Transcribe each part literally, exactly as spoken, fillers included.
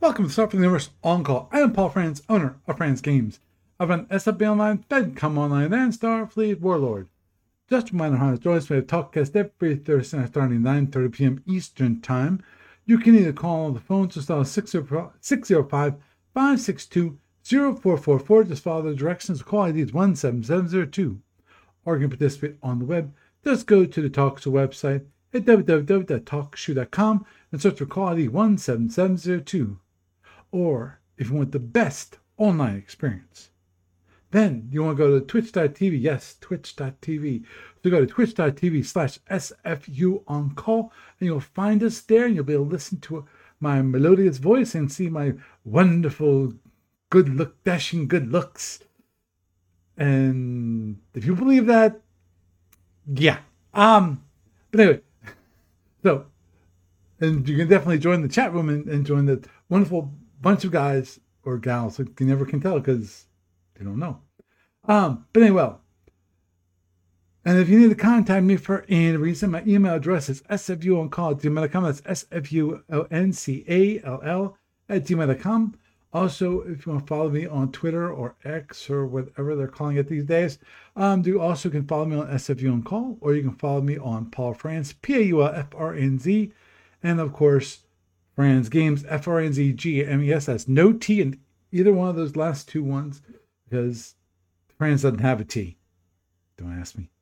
Welcome to Start from the Universe On Call. I am Paul Franz, owner of Franz Games. I run S F B Online, FedCom Online, and Starfleet Warlord. Just a reminder how to join us. We have TalkCast every Thursday night starting at nine thirty p.m. Eastern Time. You can either call on the phone to dial six oh five, five six two, oh four four four. Just follow the directions. The call I D is one seven seven zero two. Or you can participate on the web. Just go to the TalkShoe website at w w w dot talk shoe dot com and search for call I D one seven seven zero two. Or if you want the best online experience, then you want to go to twitch dot t v. Yes, twitch dot t v. So go to twitch dot t v slash S F U on call, and you'll find us there, and you'll be able to listen to my melodious voice and see my wonderful, good look, dashing good looks. And if you believe that, yeah. Um, but anyway, so, and you can definitely join the chat room and, and join the wonderful bunch of guys or gals. You never can tell because you don't know. Um, but anyway, well, and if you need to contact me for any reason, my email address is s f u on call at gmail dot com. That's S F U O N C A L L at gmail dot com. Also, if you want to follow me on Twitter or X or whatever they're calling it these days, um, you also can follow me on S F U on call, or you can follow me on Paul Franz, P A U L F R N Z, and of course, Franz Games, F R N Z G M E S. That's no T in either one of those last two ones because Franz doesn't have a T. Don't ask me.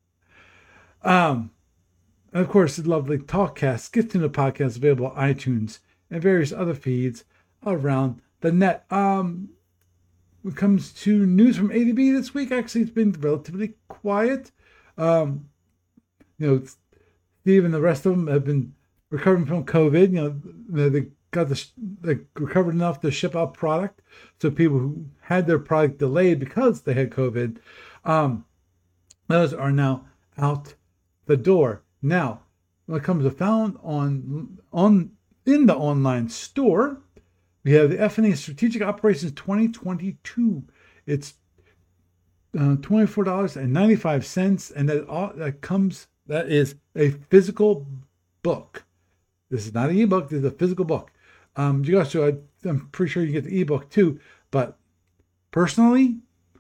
Um, and of course, the lovely TalkCast gets into the podcast available on iTunes and various other feeds around the net. Um, when it comes to news from A D B this week, actually, it's been relatively quiet. Um, you know, Steve and the rest of them have been recovering from COVID. You know, they got the they recovered enough to ship out product. So people who had their product delayed because they had COVID, um, those are now out the door. Now, when it comes to found on on in the online store, we have the F and E Strategic Operations twenty twenty-two. It's uh, twenty-four dollars and ninety-five cents, and that all, that comes that is a physical book. This is not an ebook. This is a physical book. Um, you guys, so I'm pretty sure you get the ebook too. But personally,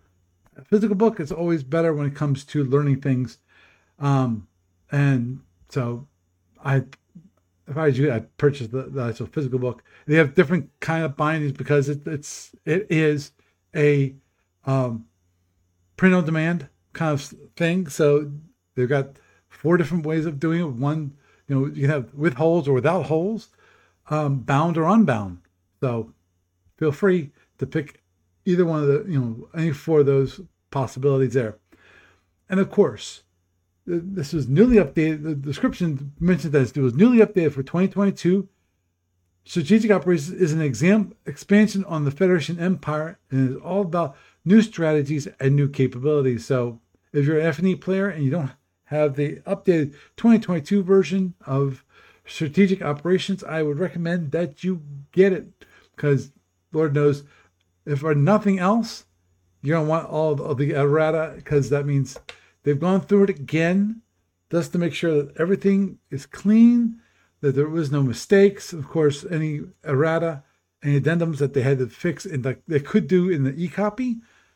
a physical book is always better when it comes to learning things. Um, and so, I, if I was you, I'd purchase the, the actual physical book. They have different kind of bindings because it, it's it is a um, print on demand kind of thing. So they've got four different ways of doing it. One, you know, you can have with holes or without holes, um, bound or unbound. So feel free to pick either one of the, you know, any four of those possibilities there. And of course, this was newly updated. The description mentioned that it was newly updated for twenty twenty-two. Strategic Operations is an exam expansion on the Federation Empire and is all about new strategies and new capabilities. So if you're an F and E player and you don't have the updated twenty twenty-two version of Strategic Operations, I would recommend that you get it because Lord knows, if for nothing else, you're going to want all of the errata because that means they've gone through it again just to make sure that everything is clean, that there was no mistakes. Of course, any errata, any addendums that they had to fix and that they could do in the e-copy,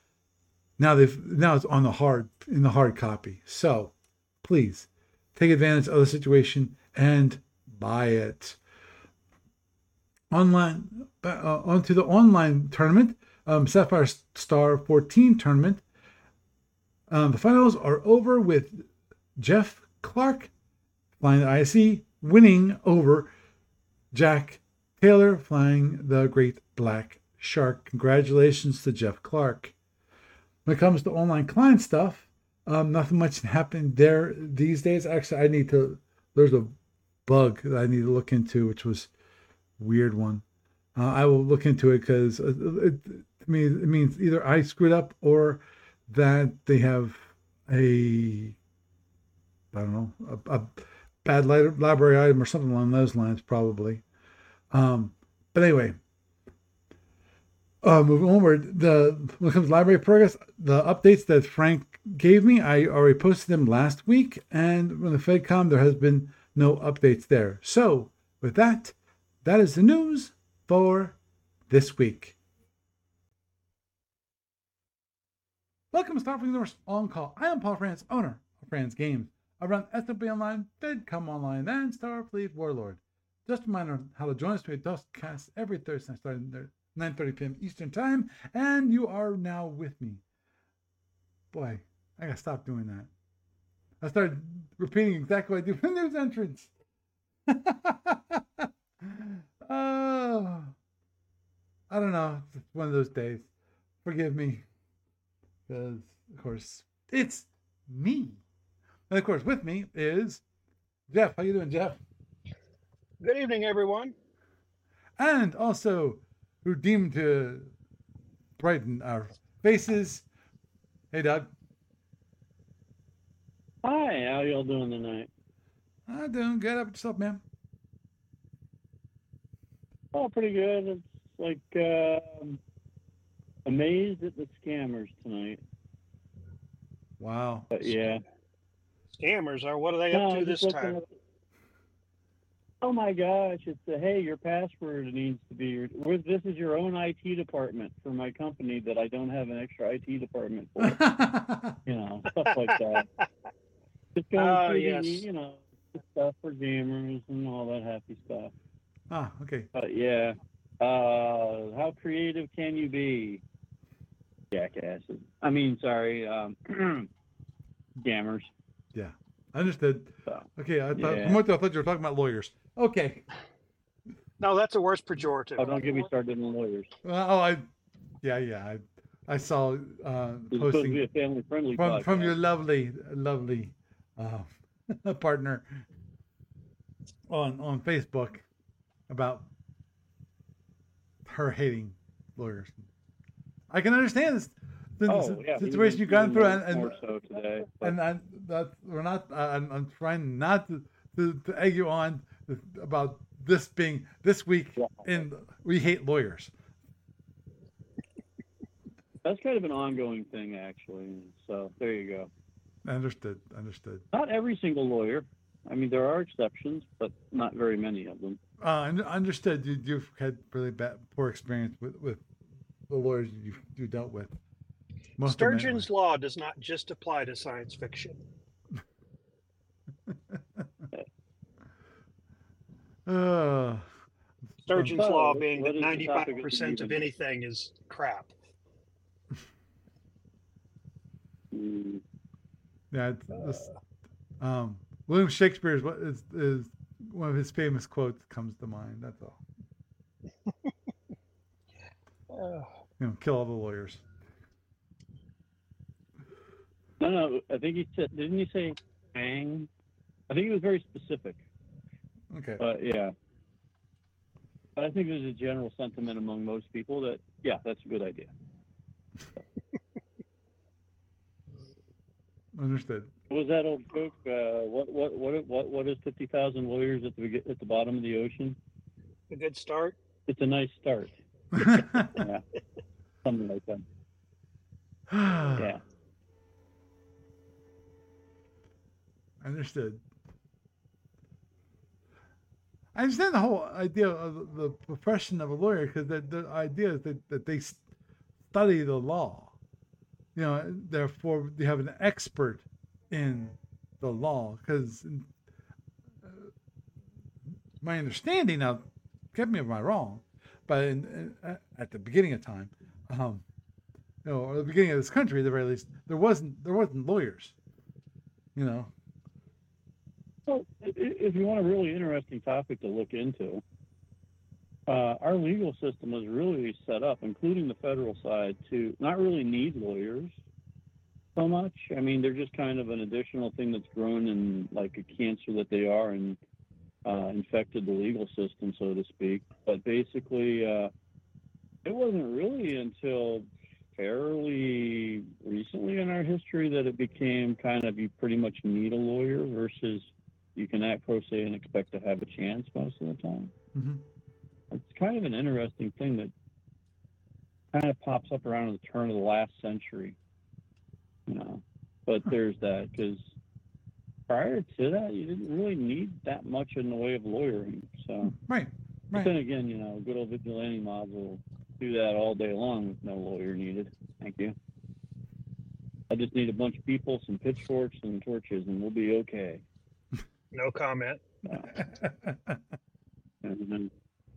now they've now it's on the hard in the hard copy. So please take advantage of the situation and buy it. Online, uh, onto the online tournament, um, Sapphire Star fourteen tournament. Um, the finals are over with Jeff Clark flying the I S E, winning over Jack Taylor flying the Great Black Shark. Congratulations to Jeff Clark. When it comes to online client stuff, um, nothing much happened there these days. Actually, I need to, there's a bug that I need to look into, which was a weird one. Uh, I will look into it because it, it, to me, it means either I screwed up or that they have a, I don't know, a, a bad library item or something along those lines, probably. Um, but anyway, uh, moving onward, the when it comes to library progress, the updates that Frank gave me, I already posted them last week, and when the FedCom, there has been no updates there. So with that, that is the news for this week. Welcome to Starfleet Universe On Call. I am Paul France, owner of France Games. I run S W Online, FedCom Online, and Starfleet Warlord. Just a reminder how to join us. We Dustcast every Thursday starting at nine thirty p.m. Eastern Time, and you are now with me. Boy, I gotta stop doing that. I started repeating exactly what I do for the news entrance. Oh, I don't know. It's one of those days. Forgive me. Because, of course, it's me. And, of course, with me is Jeff. How you doing, Jeff? Good evening, everyone. And also, who deemed to brighten our faces. Hey, Doug. Hi, how y'all doing tonight? I'm doing good. How about yourself, man? Oh, pretty good. It's like um, amazed at the scammers tonight. Wow. But yeah. Scammers are, what are they No, up to I'm this just looking time? at- Oh my gosh! It's a, hey, your password needs to be. Your, we're- this is your own I T department for my company that I don't have an extra I T department for. You know, stuff like that. Just going Oh, through yes. the, you know, the stuff for gamers and all that happy stuff. Ah, okay. But yeah, uh, how creative can you be, jackasses? I mean, sorry, um, scammers. Yeah. Understood. So, Okay. I thought, yeah. from what I thought you were talking about lawyers. Okay. No, that's a worse pejorative. Oh, don't get me started on lawyers. Well, oh, I, yeah, yeah. I, I saw uh, It's supposed to be posting a family-friendly from podcast. from your lovely, lovely uh, partner on on Facebook about her hating lawyers. I can understand this the Oh, yeah, situation even- you've gone even through, more- and, and more so today. But and and that we're not. I'm, I'm trying not to, to to egg you on about this being this week in We Hate Lawyers. that's kind of an ongoing thing, actually. So there you go. Understood. Understood. Not every single lawyer. I mean, there are exceptions, but not very many of them. Uh, un- understood. You, you've had really bad, poor experience with, with the lawyers you you dealt with. Most of them anyway. Sturgeon's law does not just apply to science fiction. Uh, Sturgeon's So, law what- being what that is the ninety-five topic of the percent of evening? anything is crap. Mm, yeah. It's, this, um, William Shakespeare is what is is one of his famous quotes comes to mind. That's all. Uh, You know, kill all the lawyers. No, no. I think he said. Didn't he say hang? I think he was very specific. Okay. But yeah. But I think there's a general sentiment among most people that yeah, that's a good idea. Understood. What was that old joke? Uh, what what what what what is fifty thousand lawyers at the at the bottom of the ocean? a good start. It's a nice start. Yeah, something like that. Yeah. Understood. I understand the whole idea of the profession of a lawyer because the, the idea is that, that they study the law. You know, therefore they have an expert in the law. Because uh, my understanding now, get me if I'm wrong, but in, in, at the beginning of time, um, you know, or the beginning of this country, at the very least, there wasn't there wasn't lawyers. You know. Well, if you want a really interesting topic to look into, uh, our legal system is really set up, including the federal side, to not really need lawyers so much. I mean, they're just kind of an additional thing that's grown in like a cancer that they are and uh, infected the legal system, so to speak. But basically, uh, it wasn't really until fairly recently in our history that it became kind of you pretty much need a lawyer versus you can act pro se and expect to have a chance most of the time. Mm-hmm. It's kind of an interesting thing that kind of pops up around the turn of the last century, you know. But there's that because prior to that, you didn't really need that much in the way of lawyering. So, Right. but Right. then again, you know, good old vigilante mob will do that all day long with no lawyer needed. Thank you. I just need a bunch of people, some pitchforks and torches, and we'll be okay. No comment. Uh, and then,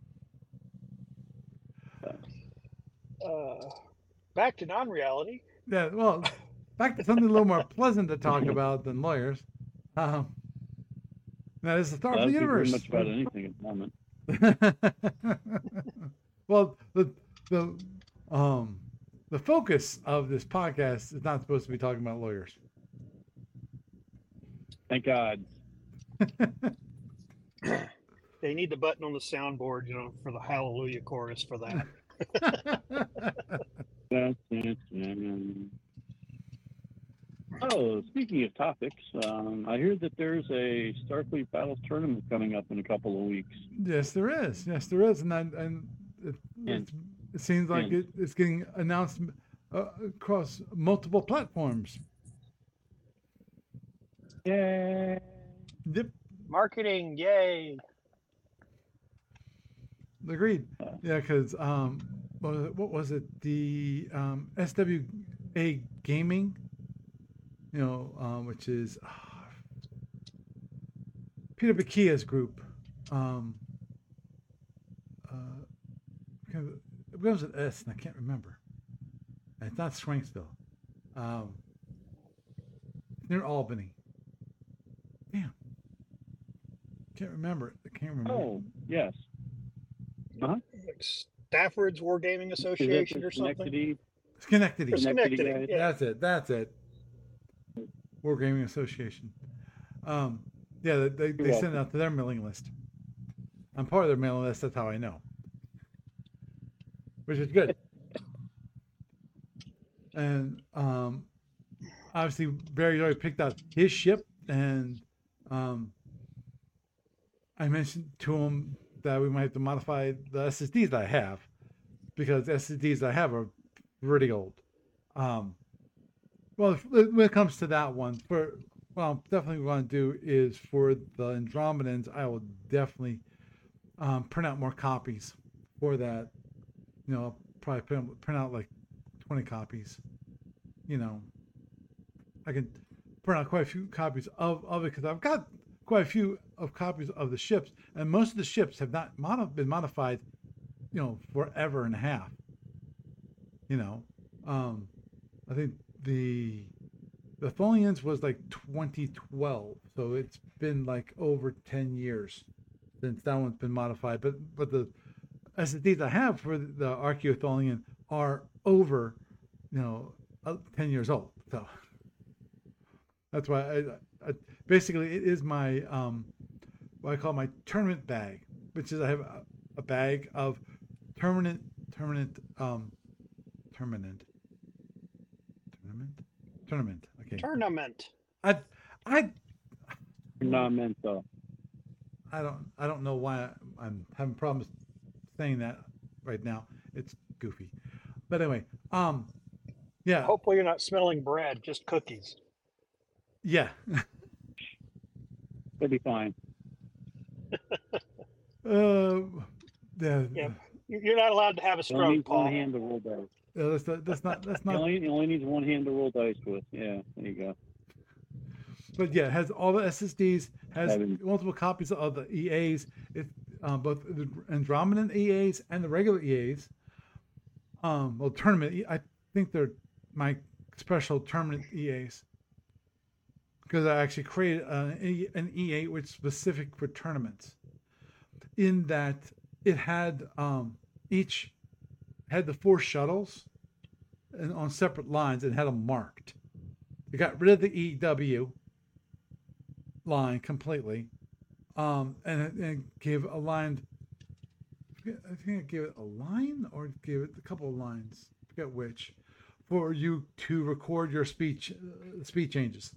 Uh, back to non-reality. Yeah, well, back to something a little more pleasant to talk about than lawyers. Um, now, this is the start I of the don't think very universe. much about anything at the moment. Well, the the um the focus of this podcast is not supposed to be talking about lawyers. Thank God. They need the button on the soundboard, you know, for the Hallelujah chorus for that. Oh, speaking of topics, um, I hear that there's a Starfleet Battles tournament coming up in a couple of weeks. Yes, there is. Yes, there is, and I, and it, And- it seems like and- it, it's getting announced uh, across multiple platforms. Yay! Yep, Marketing, yay! agreed. Yeah, because um, what was it, what was it? The um, S W A Gaming, you know, um, which is uh, Peter Bakia's group. Um, uh, it begins with S, and I can't remember. It's not Swanksville. Um, near Albany. Damn. Can't remember it. I can't remember. Oh, yes. Uh-huh. Like Stafford's Wargaming Association or something. Schenectady? Schenectady. Schenectady, Schenectady, yeah. That's it. That's it. Wargaming Association. Um, yeah, they, they, they send it out to their mailing list. I'm part of their mailing list. That's how I know. Which is good. And um, obviously, Barry already picked out his ship, and um, I mentioned to him that we might have to modify the S S Ds that I have, because the S S Ds that I have are pretty old. Um, well, if, when it comes to that one, for what I'm definitely going to do is for the Andromedans, I will definitely um, print out more copies for that. You know, probably print, print out like twenty copies. You know, I can print out quite a few copies of, of it because I've got quite a few of copies of the ships, and most of the ships have not mod- been modified, you know, forever and a half. You know, um, I think the the Tholians was like twenty twelve, so it's been like over ten years since that one's been modified. But but the S S Ds I have for the Archaeotholian are over, you know, uh, ten years old. So that's why I, I basically it is my um, what I call my tournament bag, which is I have a, a bag of permanent, permanent, um, tournament, tournament, tournament. Okay. Tournament. I, I, Not meant though. I don't, I don't know why I'm having problems saying that right now. It's goofy, but anyway, um, yeah, Hopefully you're not smelling bread, just cookies. yeah. It'll be fine. uh, yeah. Yeah. You're not allowed to have a It only stroke, needs one Paul. hand to roll dice. Uh, that's not, that's not, that's It not, only, it only needs one hand to roll dice with. Yeah, there you go. but yeah, it has all the S S Ds, has Having- multiple copies of the E As, it, um, both the Andromedan E As and the regular E As. Um, well, tournament, E- I think they're my special tournament E As. Because I actually created an, E- an E A which is specific for tournaments. In that it had um, each had the four shuttles and on separate lines and had them marked. It got rid of the E W line completely, um, and, it, and it gave a line. I think it gave it a line or it gave it a couple of lines. I forget which, for you to record your speech, uh, speed changes.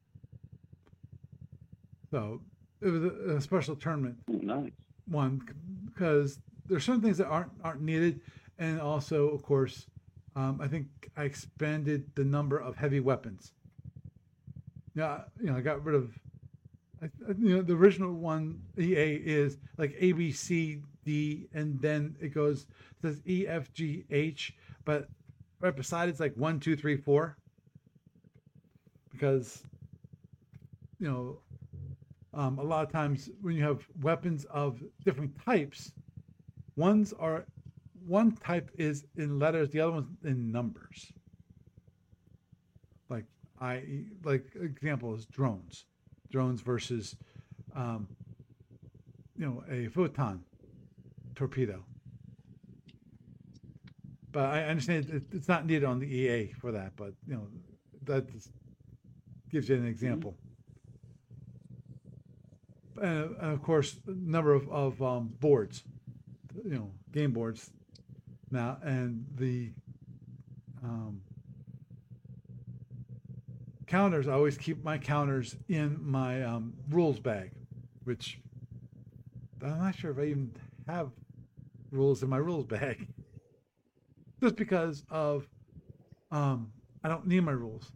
So it was a, a special tournament Oh, nice. one because there's certain things that aren't aren't needed, and also of course, um, I think I expanded the number of heavy weapons. Yeah, you know, I got rid of, I, you know, the original one E A is like A B C D, and then it goes, it says E, F, G, H, but right beside it's like one, two, three, four. Because, you know, um, a lot of times when you have weapons of different types, ones are, one type is in letters, the other one's in numbers. Like I, like example is drones, drones versus, um, you know, a photon torpedo. But I understand it, it's not needed on the E A for that, but you know, that gives you an example. And, and of course, a number of, of um, boards, you know, game boards now, and the um, counters. I always keep my counters in my um, rules bag, which I'm not sure if I even have rules in my rules bag. Just because of um, I don't need my rules.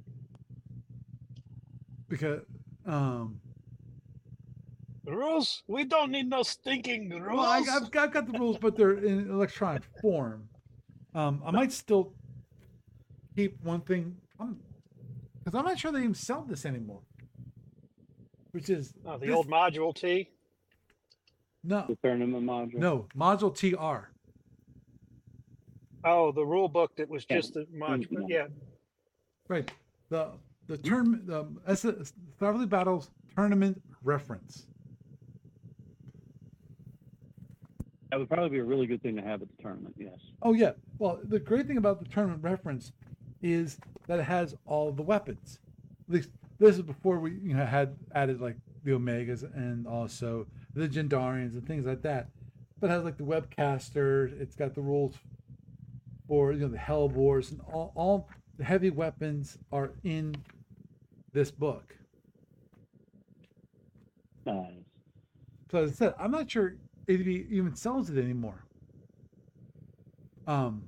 Because um, The rules? We don't need no stinking rules. well, I, I've, I've got the rules, but they're in electronic form. Um, I might still keep one thing, because I'm, I'm not sure they even sell this anymore. Which is oh, the this, old module T. no, The tournament module. no module T R. Oh, the rule book that was Yeah. just the module. Mhm. Yeah. Right. The the tournament the S- Starfleet Battles tournament reference. That would probably be a really good thing to have at the tournament. Yes. Oh yeah. Well, the great thing about the tournament reference is that it has all the weapons. At least this is before we you know had added like the Omegas and also the Gendarians and things like that. But it has like the Webcaster. It's got the rules for you know the Hellbores and all all the heavy weapons are in this book. Nice. So as I said, I'm not sure if he even sells it anymore. Um,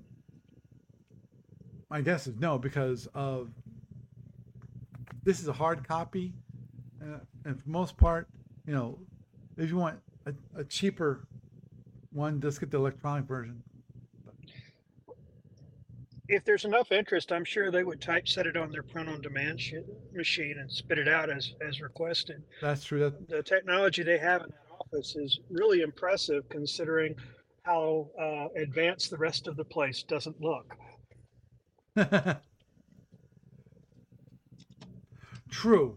my guess is no, because of this is a hard copy, uh, and for the most part, you know, if you want a, a cheaper one, just get the electronic version. If there's enough interest, I'm sure they would typeset it on their print-on-demand sh- machine and spit it out as as requested. That's true. That The technology they have in that office is really impressive, considering how uh, advanced the rest of the place doesn't look. true.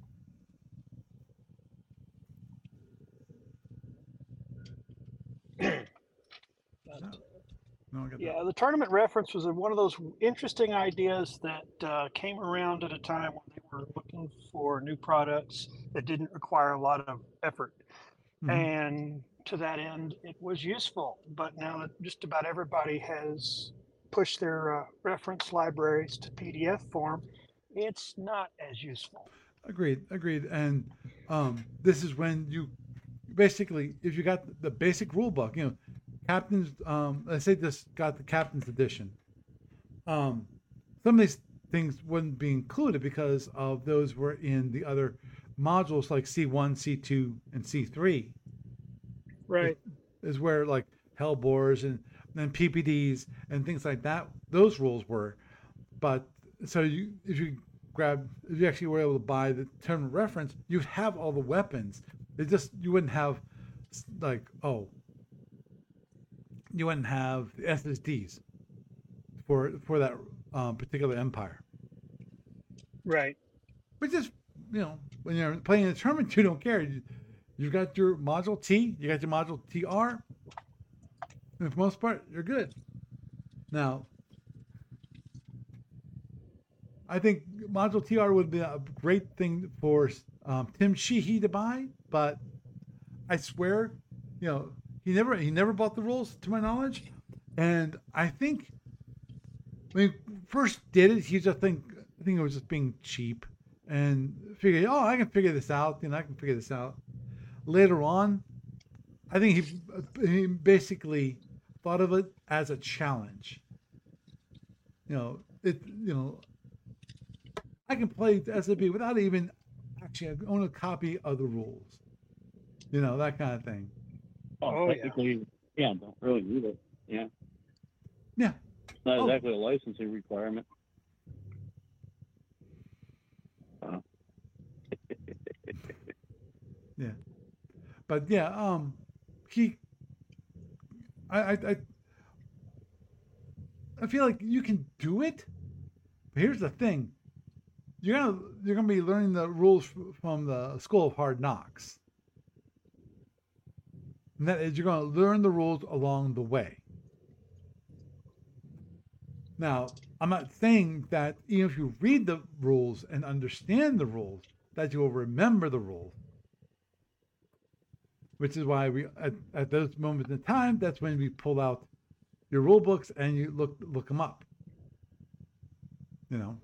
But, No, I got yeah, the tournament reference was one of those interesting ideas that uh, came around at a time when they were looking for new products that didn't require a lot of effort. that. Mhm. And to that end, it was useful. But now that just about everybody has pushed their uh, reference libraries to P D F form, it's not as useful. Agreed, agreed. And um, this is when you basically, if you got the basic rule book, you know, captains, um, let's say this got the captain's edition. Um, some of these things wouldn't be included because of those were in the other modules like C one, C two, and C three. Right. Is where like Hellbores and then P P Ds and things like that, those rules were. But so you, if you grab, if you actually were able to buy the tournament reference, you'd have all the weapons. It just, you wouldn't have like, oh, you wouldn't have the S S Ds for for that um, particular empire. Right. Which is, you know, when you're playing a tournament, you don't care. You, you've got your module T, you got your module T R, and for the most part, you're good. Now, I think module T R would be a great thing for um, Tim Sheehy to buy, but I swear, you know, he never he never bought the rules to my knowledge, and I think when he first did it, he just think I think it was just being cheap and figured, oh, I can figure this out, and I can figure this out. Later on, I think he he basically thought of it as a challenge. You know, it you know. I can play S M B without even actually own a copy of the rules. You know, that kind of thing. Oh, Oh, yeah. technically, yeah, don't really need it. Yeah, Yeah. it's not Oh. exactly a licensing requirement. Uh, Yeah. But yeah, um, he, I, I, I, I feel like you can do it. But here's the thing: you're gonna you're gonna be learning the rules f- from the School of Hard Knocks. And that is, you're gonna learn the rules along the way. Now, I'm not saying that even if you read the rules and understand the rules, that you will remember the rules. Which is why we, at, at those moments in time, that's when we pull out your rule books and you look look them up. You know,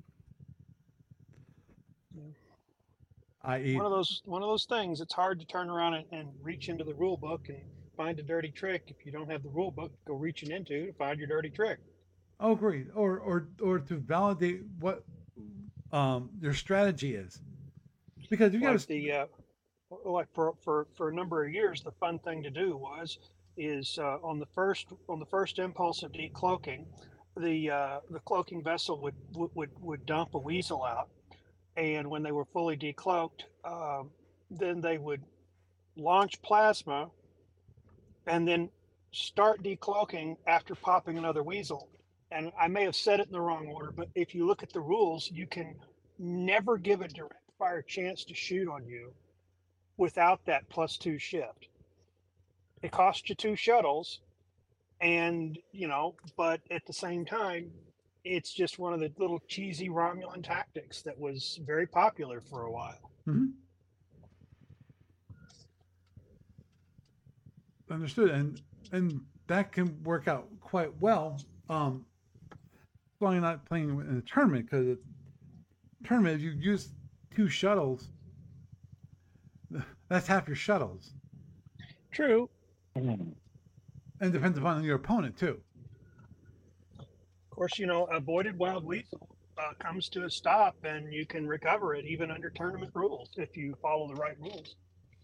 i e, One of those one of those things. It's hard to turn around and, and reach into the rule book and find a dirty trick if you don't have the rule book to go reaching into to find your dirty trick. oh, agreed. Or or or to validate what um, your strategy is, because you got Like to. the uh, like for, for for a number of years, the fun thing to do was is uh, on the first on the first impulse of decloaking, the uh, the cloaking vessel would, would would dump a weasel out, and when they were fully decloaked, um, then they would launch plasma and then start decloaking after popping another weasel. And I may have said it in the wrong order, but if you look at the rules, you can never give a direct fire chance to shoot on you without that plus two shift. It costs you two shuttles, and you know, but at the same time, it's just one of the little cheesy Romulan tactics that was very popular for a while. Mm-hmm. Understood, and and that can work out quite well. Um, while you're not playing in a tournament, because tournament, if you use two shuttles, that's half your shuttles, True. and it depends upon your opponent too. Of course, you know, avoided wild weasel uh, comes to a stop, and you can recover it even under tournament rules if you follow the right rules.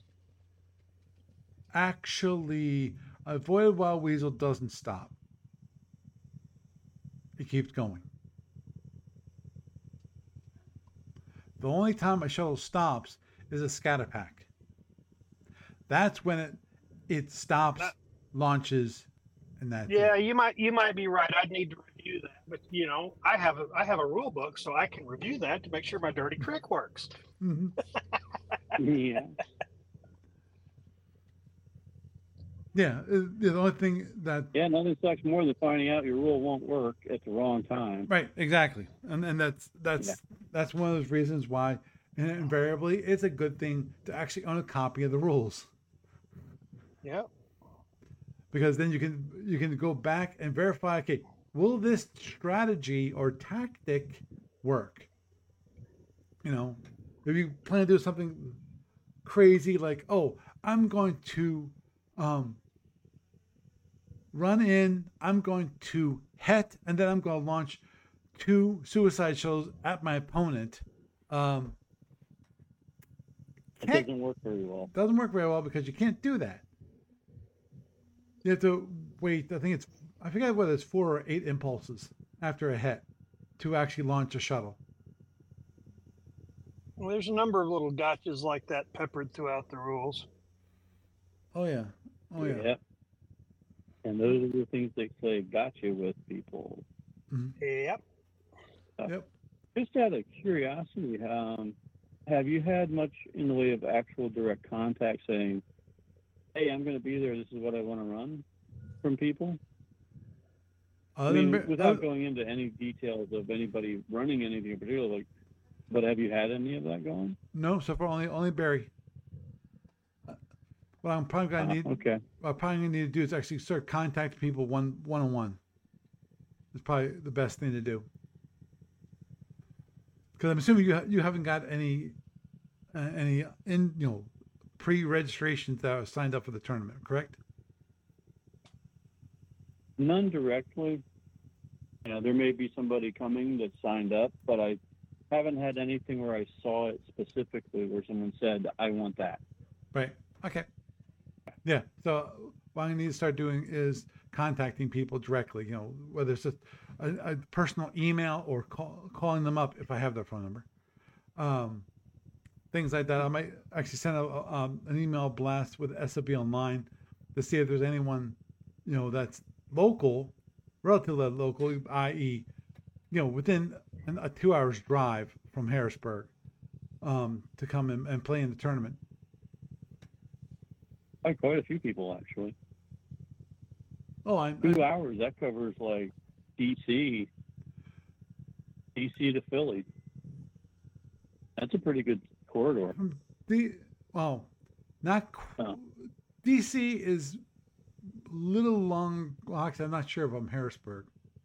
Actually, avoided wild weasel doesn't stop; it keeps going. The only time a shuttle stops is a scatter pack. That's when it it stops, That, launches, and that's yeah, it. you might you might be right. I'd need to review that, but you know, I have a I have a rule book, so I can review that to make sure my dirty trick works. Mm-hmm. yeah. Yeah, the only thing that Yeah, nothing sucks more than finding out your rule won't work at the wrong time. right, exactly, and and that's that's Yeah. that's one of those reasons why, invariably, it's a good thing to actually own a copy of the rules, Yeah. because then you can you can go back and verify. Okay, will this strategy or tactic work? You know, if you plan to do something crazy like, oh, I'm going to um, run in, I'm going to het, and then I'm going to launch two suicide shells at my opponent. Um, It doesn't work very well. Doesn't work very well because you can't do that. You have to wait. I think it's I forget whether it's four or eight impulses after a het to actually launch a shuttle. Well, there's a number of little gotchas like that peppered throughout the rules. Oh yeah. Oh yeah. yeah. And those are the things they say gotcha with people. Mm-hmm. Yep. Uh, Yep. Just out of curiosity, um, have you had much in the way of actual direct contact saying, hey, I'm going to be there, this is what I want to run from people? Other I mean, than, without other, going into any details of anybody running anything in particular, like, but have you had any of that going? no, so far only only Barry. What I'm probably gonna Uh, need, okay. what I'm probably gonna need to do is actually start contacting people one one on one. It's probably the best thing to do. Because I'm assuming you you haven't got any uh, any in you know pre-registrations that are signed up for the tournament, correct? None directly. You know, there may be somebody coming that signed up, but I haven't had anything where I saw it specifically where someone said, I want that. Right. Okay. Yeah. So what I need to start doing is contacting people directly. You know, whether it's just a, a personal email or call, calling them up if I have their phone number. Um, things like that. I might actually send a, um, an email blast with S O B Online to see if there's anyone, you know, that's local, relatively local, that is, you know, within an, a two hours drive from Harrisburg, um, to come in and play in the tournament. Like quite a few people actually. Oh, I, Two I hours that covers like D C, D C to Philly. That's a pretty good corridor. the well, not Oh. D C is a little long. Well, actually, I'm not sure if I'm Harrisburg.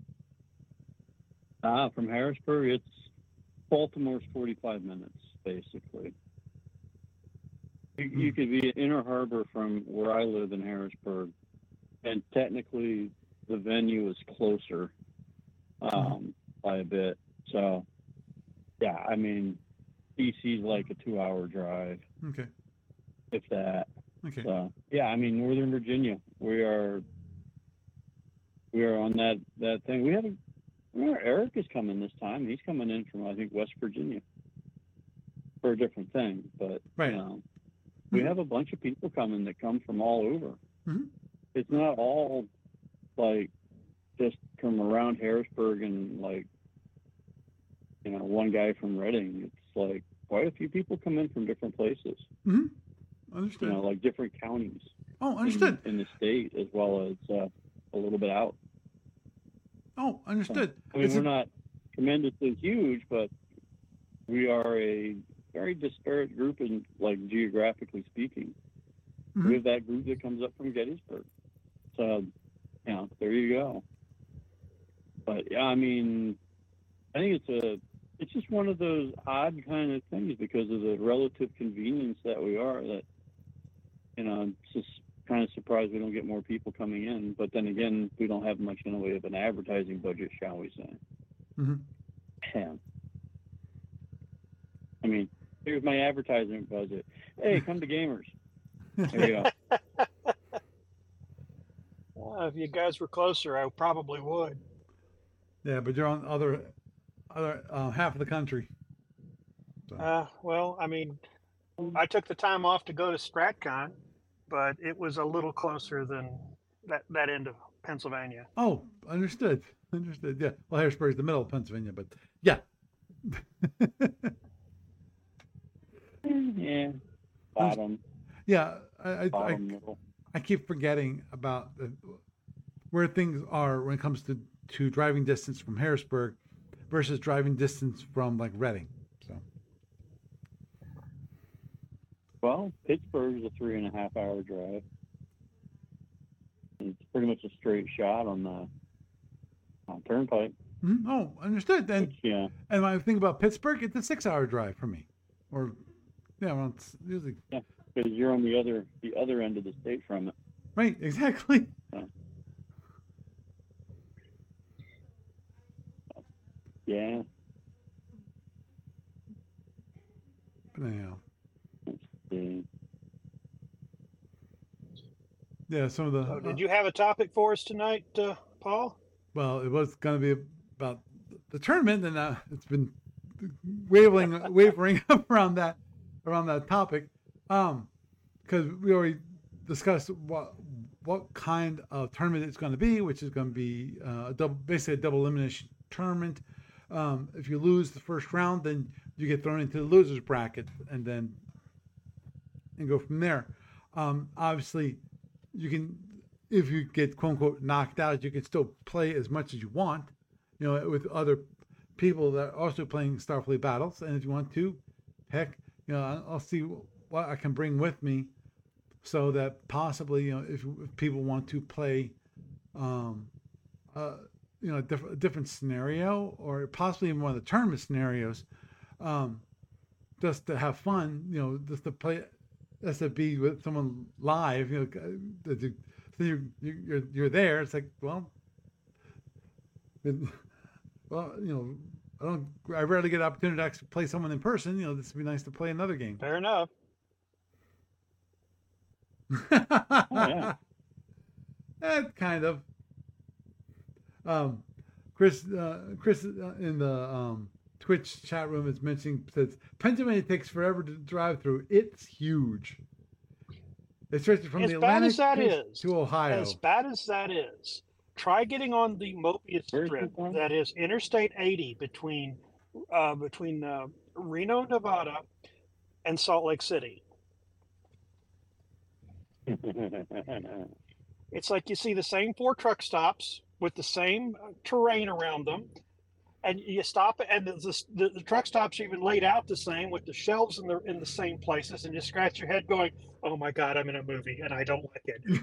Ah, from Harrisburg, it's Baltimore's forty-five minutes basically. You, you Hmm. could be at Inner Harbor from where I live in Harrisburg, and technically the venue is closer um, by a bit. So, yeah, I mean, D C's like a two-hour drive, Okay. if that. Okay. So, yeah, I mean, Northern Virginia, we are we are on that that thing. We have a, well, Eric is coming this time. He's coming in from I think West Virginia for a different thing, but Right. you know, we Mhm. have a bunch of people coming that come from all over. Mhm. It's not all like just from around Harrisburg and like you know one guy from Reading. It's like quite a few people come in from different places. Mhm. You Understood. know, like different counties Oh, in, understood. in the state as well as uh, a little bit out. Oh, So, understood. I mean, It's we're a- not tremendously huge, but we are a very disparate group in like geographically speaking. Mhm. We have that group that comes up from Gettysburg. So, you know, there you go. But yeah, I mean, I think it's a, it's just one of those odd kind of things because of the relative convenience that we are. That you know, I'm just kind of surprised we don't get more people coming in. But then again, we don't have much in the way of an advertising budget, shall we say? Mhm. Yeah. I mean, here's my advertising budget. Hey, come to Gamers. There you go. Uh, if you guys were closer, I probably would. Yeah, but you're on other other uh, half of the country. So. Uh, well, I mean, I took the time off to go to StratCon, but it was a little closer than that, that end of Pennsylvania. Oh, understood. Understood. Yeah. Well, Harrisburg's the middle of Pennsylvania, but yeah. Yeah. Bottom, yeah. I I, I, bottom middle. I keep forgetting about the, where things are when it comes to, to driving distance from Harrisburg versus driving distance from like Reading. So. Well, Pittsburgh is a three and a half hour drive. It's pretty much a straight shot on the on turnpike. Mm-hmm. Oh, understood. And Which, yeah, and when I think about Pittsburgh, it's a six-hour drive for me, or yeah, well, it's usually yeah, because you're on the other the other end of the state from it. right. Exactly. So, yeah. But anyhow, Yeah. yeah. Some of the So, uh, did you have a topic for us tonight, uh, Paul? well, it was going to be about the tournament, and uh, it's been wavering, wavering up around that, around that topic, um, because we already discussed what what kind of tournament it's going to be, which is going to be uh, a double, basically a double elimination tournament. Um, if you lose the first round, then you get thrown into the losers bracket, and then and go from there. Um, obviously, you can, if you get quote unquote knocked out, you can still play as much as you want, you know, with other people that are also playing Starfleet battles. And if you want to, heck, you know, I'll see what I can bring with me, so that possibly, you know, if, if people want to play, um, uh, you know, a, diff- a different scenario, or possibly even one of the tournament scenarios, um, just to have fun, you know, just to play S F B with someone live, you know, that you, so you're, you're you're there. It's like, well, it, well, you know, I don't, I rarely get an opportunity to actually play someone in person. You know, this would be nice to play another game. Fair enough. Oh yeah. Eh, kind of. Um, Chris, uh, Chris uh, in the um, Twitch chat room is mentioning says Pennsylvania takes forever to drive through. It's huge. It stretches from As the bad Atlantic as that coast is, to Ohio. as bad as that is, try getting on the Mobius Where's Strip. it from? That is Interstate eighty between uh, between uh, Reno, Nevada, and Salt Lake City. It's like you see the same four truck stops with the same uh, terrain around them, and you stop it, and the, the, the truck stops are even laid out the same with the shelves in the in the same places, and you scratch your head going, "Oh my God, I'm in a movie and I don't like it."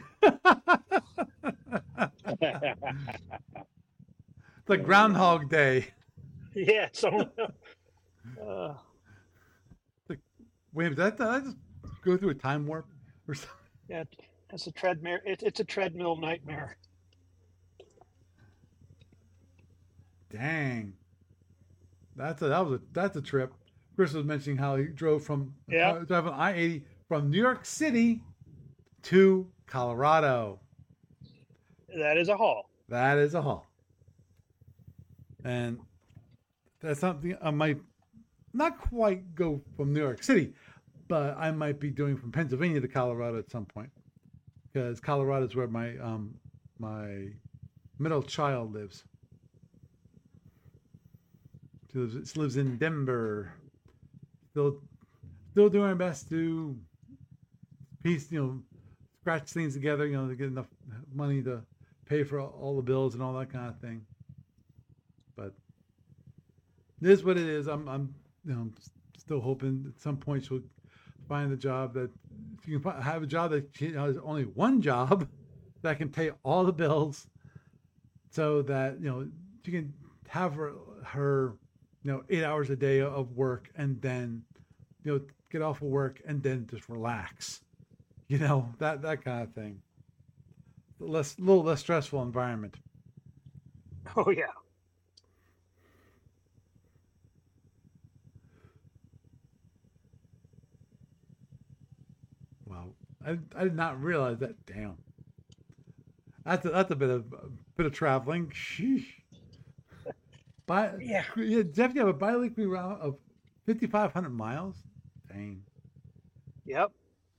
It's like Groundhog Day. Yeah, so uh, Wait, did I, did I just go through a time warp or something? yeah, it's a treadmill. It, it's a treadmill nightmare. Dang, that's a that was a that's a trip. Chris was mentioning how he drove from Yeah. uh, driving I eighty from New York City to Colorado. That is a haul. That is a haul, and that's something I might not quite go from New York City, but I might be doing from Pennsylvania to Colorado at some point, because Colorado is where my um my middle child lives. She lives, she lives in Denver. Still, still doing our best to piece, you know, scratch things together, you know, to get enough money to pay for all the bills and all that kind of thing. But it is what it is. I'm, I'm, you know, still hoping at some point she'll find a job that she can have a job that she has only one job that can pay all the bills, so that, you know, she can have her her you know eight hours a day of work, and then, you know, get off of work and then just relax, you know, that that kind of thing. Less, little less stressful environment. Oh yeah. Wow, I, I did not realize that. Damn, that's a, that's a bit of a bit of traveling. Sheesh. By, Yeah. yeah, Jeff, you have a bi-weekly route of fifty-five hundred miles. Dang. Yep.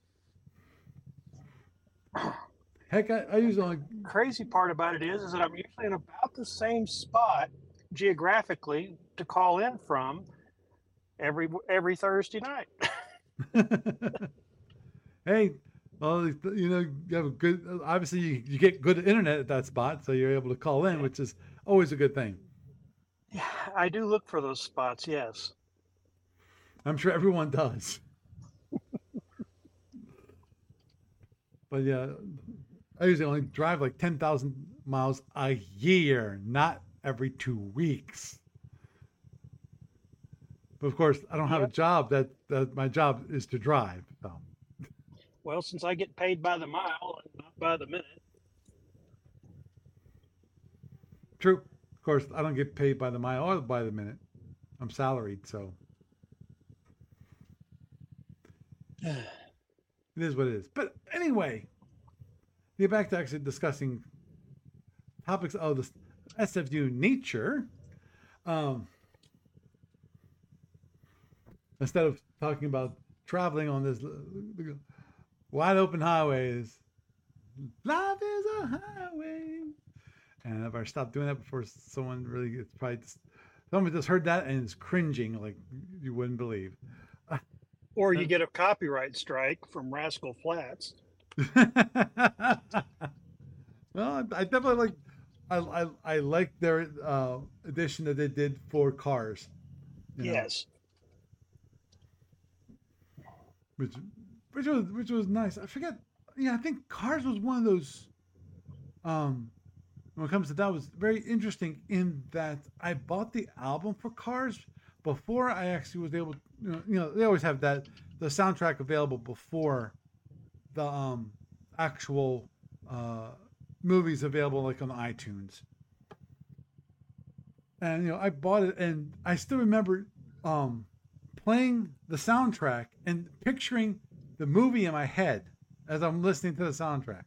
Heck, I, I use only. Crazy part about it is, is that I'm usually in about the same spot geographically to call in from every every Thursday night. Hey, well, you know, you have a good. Obviously, you, you get good internet at that spot, so you're able to call in, which is always a good thing. Yeah, I do look for those spots. Yes. I'm sure everyone does. But yeah, I usually only drive like ten thousand miles a year, not every two weeks. But of course, I don't have Yep. a job that, that my job is to drive. So. Well, since I get paid by the mile and not by the minute. True. Of course, I don't get paid by the mile or by the minute. I'm salaried, so it is what it is. But anyway, get back to actually discussing topics of the S F U nature. Um, instead of talking about traveling on this wide open highways, life is a highway. And if I stop doing that before someone really gets probably just, someone just heard that and is cringing like you wouldn't believe. Or you get a copyright strike from Rascal Flats. Well, I definitely like. I I, I like their uh, edition that they did for Cars. You know, Yes. which which was which was nice. I forget. Yeah, I think Cars was one of those. Um, when it comes to that, was very interesting in that I bought the album for Cars before I actually was able. You know, you know they always have that the soundtrack available before the um actual uh movies available, like on iTunes. And you know, I bought it, and I still remember um playing the soundtrack and picturing the movie in my head. as I'm listening to the soundtrack,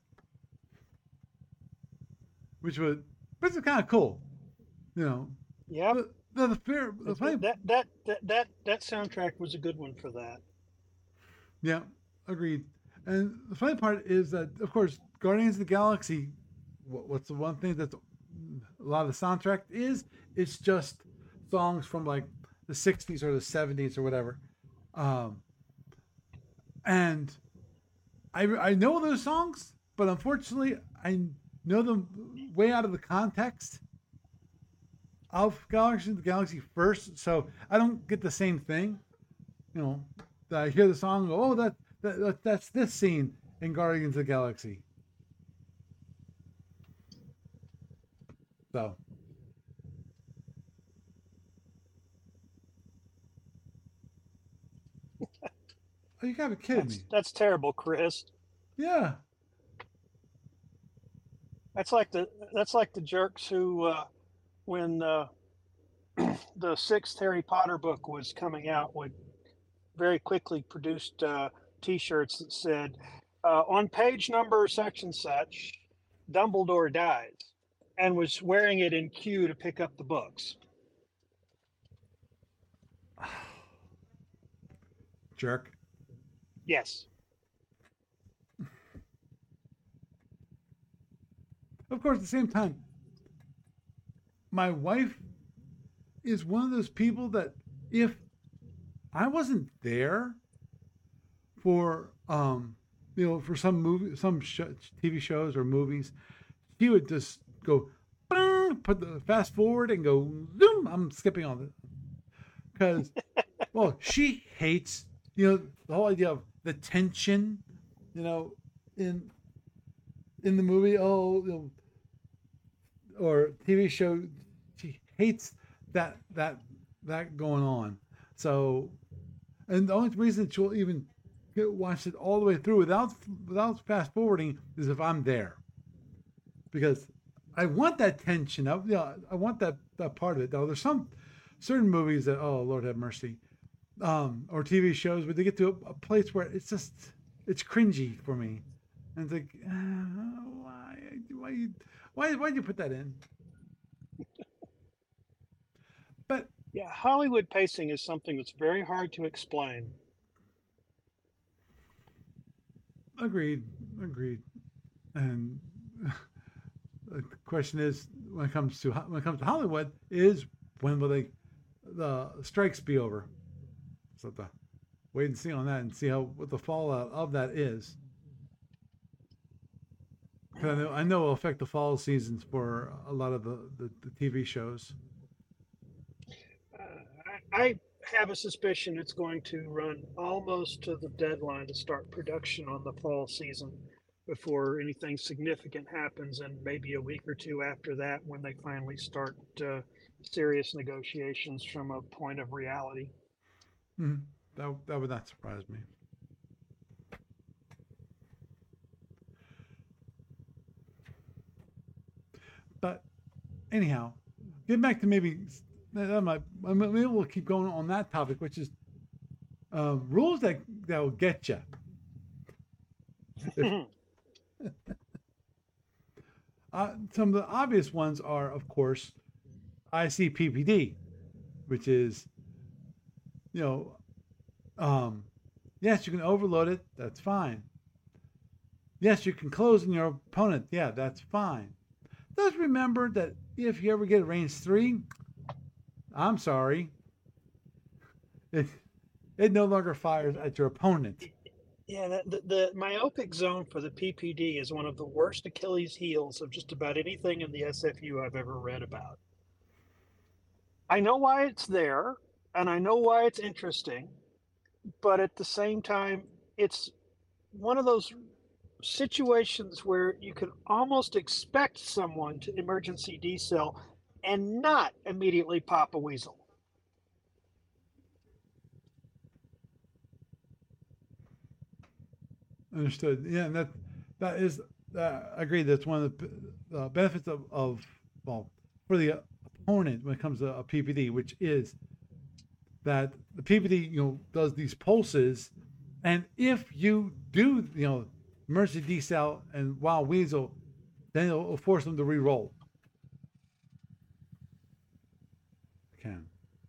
which was which is kind of cool, you know. Yep. The the, the, fear, the It's, funny, that, that that that that soundtrack was a good one for that. yeah, agreed. And the funny part is that, of course, Guardians of the Galaxy. What, what's the one thing that a lot of the soundtrack is? It's just songs from like the sixties or the seventies or whatever. Um, and I, I know those songs, but unfortunately, I know them way out of the context of Guardians of the Galaxy first, so I don't get the same thing. You know, that I hear the song, and go, oh, that, that, that that's this scene in Guardians of the Galaxy. So. Oh, you gotta be kidding That's, me. that's terrible, Chris. Yeah. That's like the that's like the jerks who, uh, when uh, the sixth Harry Potter book was coming out, would very quickly produced uh, T-shirts that said, uh, "On page number such and such, Dumbledore dies," and was wearing it in queue to pick up the books. Jerk. Yes. Of course, at the same time, my wife is one of those people that if I wasn't there for, um, you know, for some movie, some sh- T V shows or movies, she would just go, put the fast forward and go, zoom. I'm skipping on it because, well, she hates, you know, the whole idea of the tension, you know, in in the movie. Oh, you know, or T V show, she hates that that that going on. So, and the only reason she'll even watch it all the way through without without fast forwarding is if I'm there, because I want that tension. I, yeah, I want that that part of it. Though there's some certain movies that, oh Lord have mercy, um, or T V shows where they get to a, a place where it's just it's cringy for me, and it's like, uh, why why you why why'd you put that in? But Yeah, Hollywood pacing is something that's very hard to explain. agreed, agreed. And the question is, when it comes to when it comes to Hollywood, is when will they the strikes be over? So the wait and see on that, and see how what the fallout of that is. Because I know, I know it'll affect the fall seasons for a lot of the, the, the T V shows. Uh, I, I have a suspicion it's going to run almost to the deadline to start production on the fall season before anything significant happens, and maybe a week or two after that when they finally start uh, serious negotiations from a point of reality. Mm-hmm. That, that would not surprise me. But anyhow, get back to maybe that might, maybe we'll keep going on that topic, which is uh, rules that that will get you. If, uh, some of the obvious ones are, of course, I C P P D, which is, you know, um, yes, you can overload it. That's fine. Yes, you can close in your opponent. Yeah, that's fine. Just remember that if you ever get a range three, I'm sorry, it it no longer fires at your opponent. Yeah, the, the, the myopic zone for the P P D is one of the worst Achilles heels of just about anything in the S F U I've ever read about. I know why it's there, and I know why it's interesting, but at the same time, it's one of those situations where you can almost expect someone to emergency decel and not immediately pop a weasel. Understood. Yeah, and that that is uh, I agree. That's one of the uh, benefits of, of well for the opponent when it comes to a P P D, which is that the P P D you know does these pulses, and if you do you know emergency decel and Wild Weasel, then it'll, it'll force them to re-roll. Can.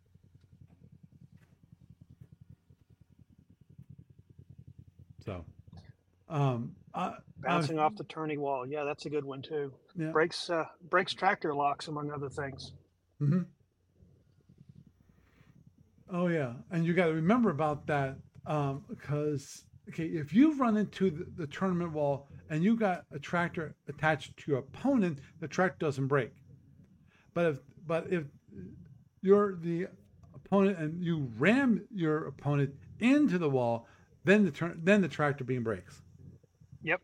So, um, I, Bouncing I, off the turning wall. Yeah, that's a good one too. yeah. Breaks uh, breaks tractor locks, among other things. Mm-hmm. Oh yeah, and you got to remember about that um, because okay, if you run into the, the tournament wall and you got a tractor attached to your opponent, the tractor doesn't break. But if but if you're the opponent and you ram your opponent into the wall, then the turn then the tractor beam breaks. Yep.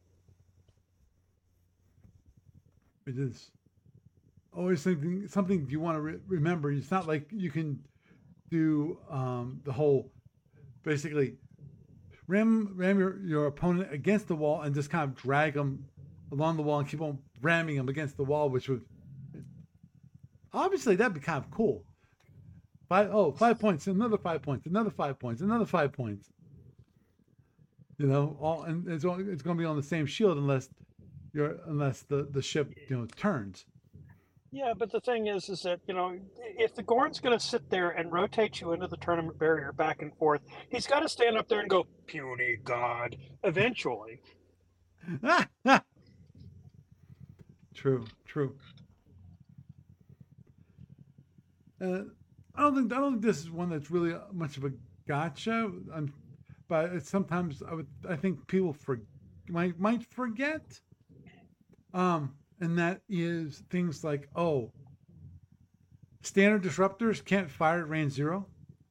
It is always something something you want to re- remember. It's not like you can do um, the whole basically ram ram your, your opponent against the wall and just kind of drag them along the wall and keep on ramming them against the wall, which would obviously that'd be kind of cool. Five oh five points, another five points, another five points, another five points. You know, all and it's all, it's going to be on the same shield unless you're unless the, the ship you know turns. Yeah, but the thing is, is that, you know, if the Gorn's going to sit there and rotate you into the tournament barrier back and forth, he's got to stand up there and go, puny God, eventually. True, true. Uh, I don't think I don't think this is one that's really much of a gotcha. I'm, but it's sometimes I would I think people for might might forget. Um, and that is things like oh, standard disruptors can't fire at range zero.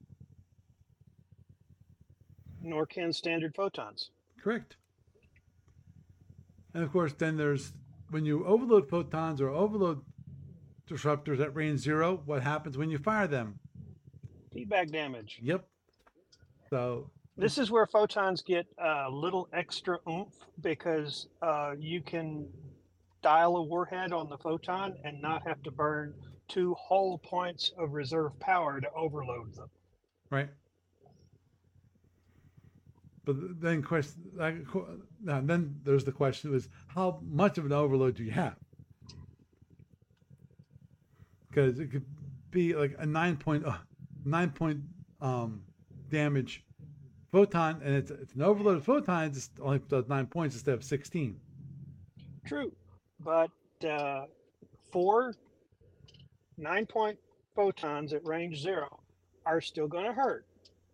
Nor can standard photons. Correct. And of course, then there's when you overload photons or overload disruptors at range zero, what happens when you fire them? Feedback damage. Yep. So this is where photons get a little extra oomph because uh, you can dial a warhead on the photon and not have to burn two whole points of reserve power to overload them. Right. But then question, now then there's the question is how much of an overload do you have? Because it could be like a nine point uh, nine point um, damage photon, and it's it's an overloaded photon. It just only does nine points instead of sixteen. True, but uh, four nine point photons at range zero are still going to hurt.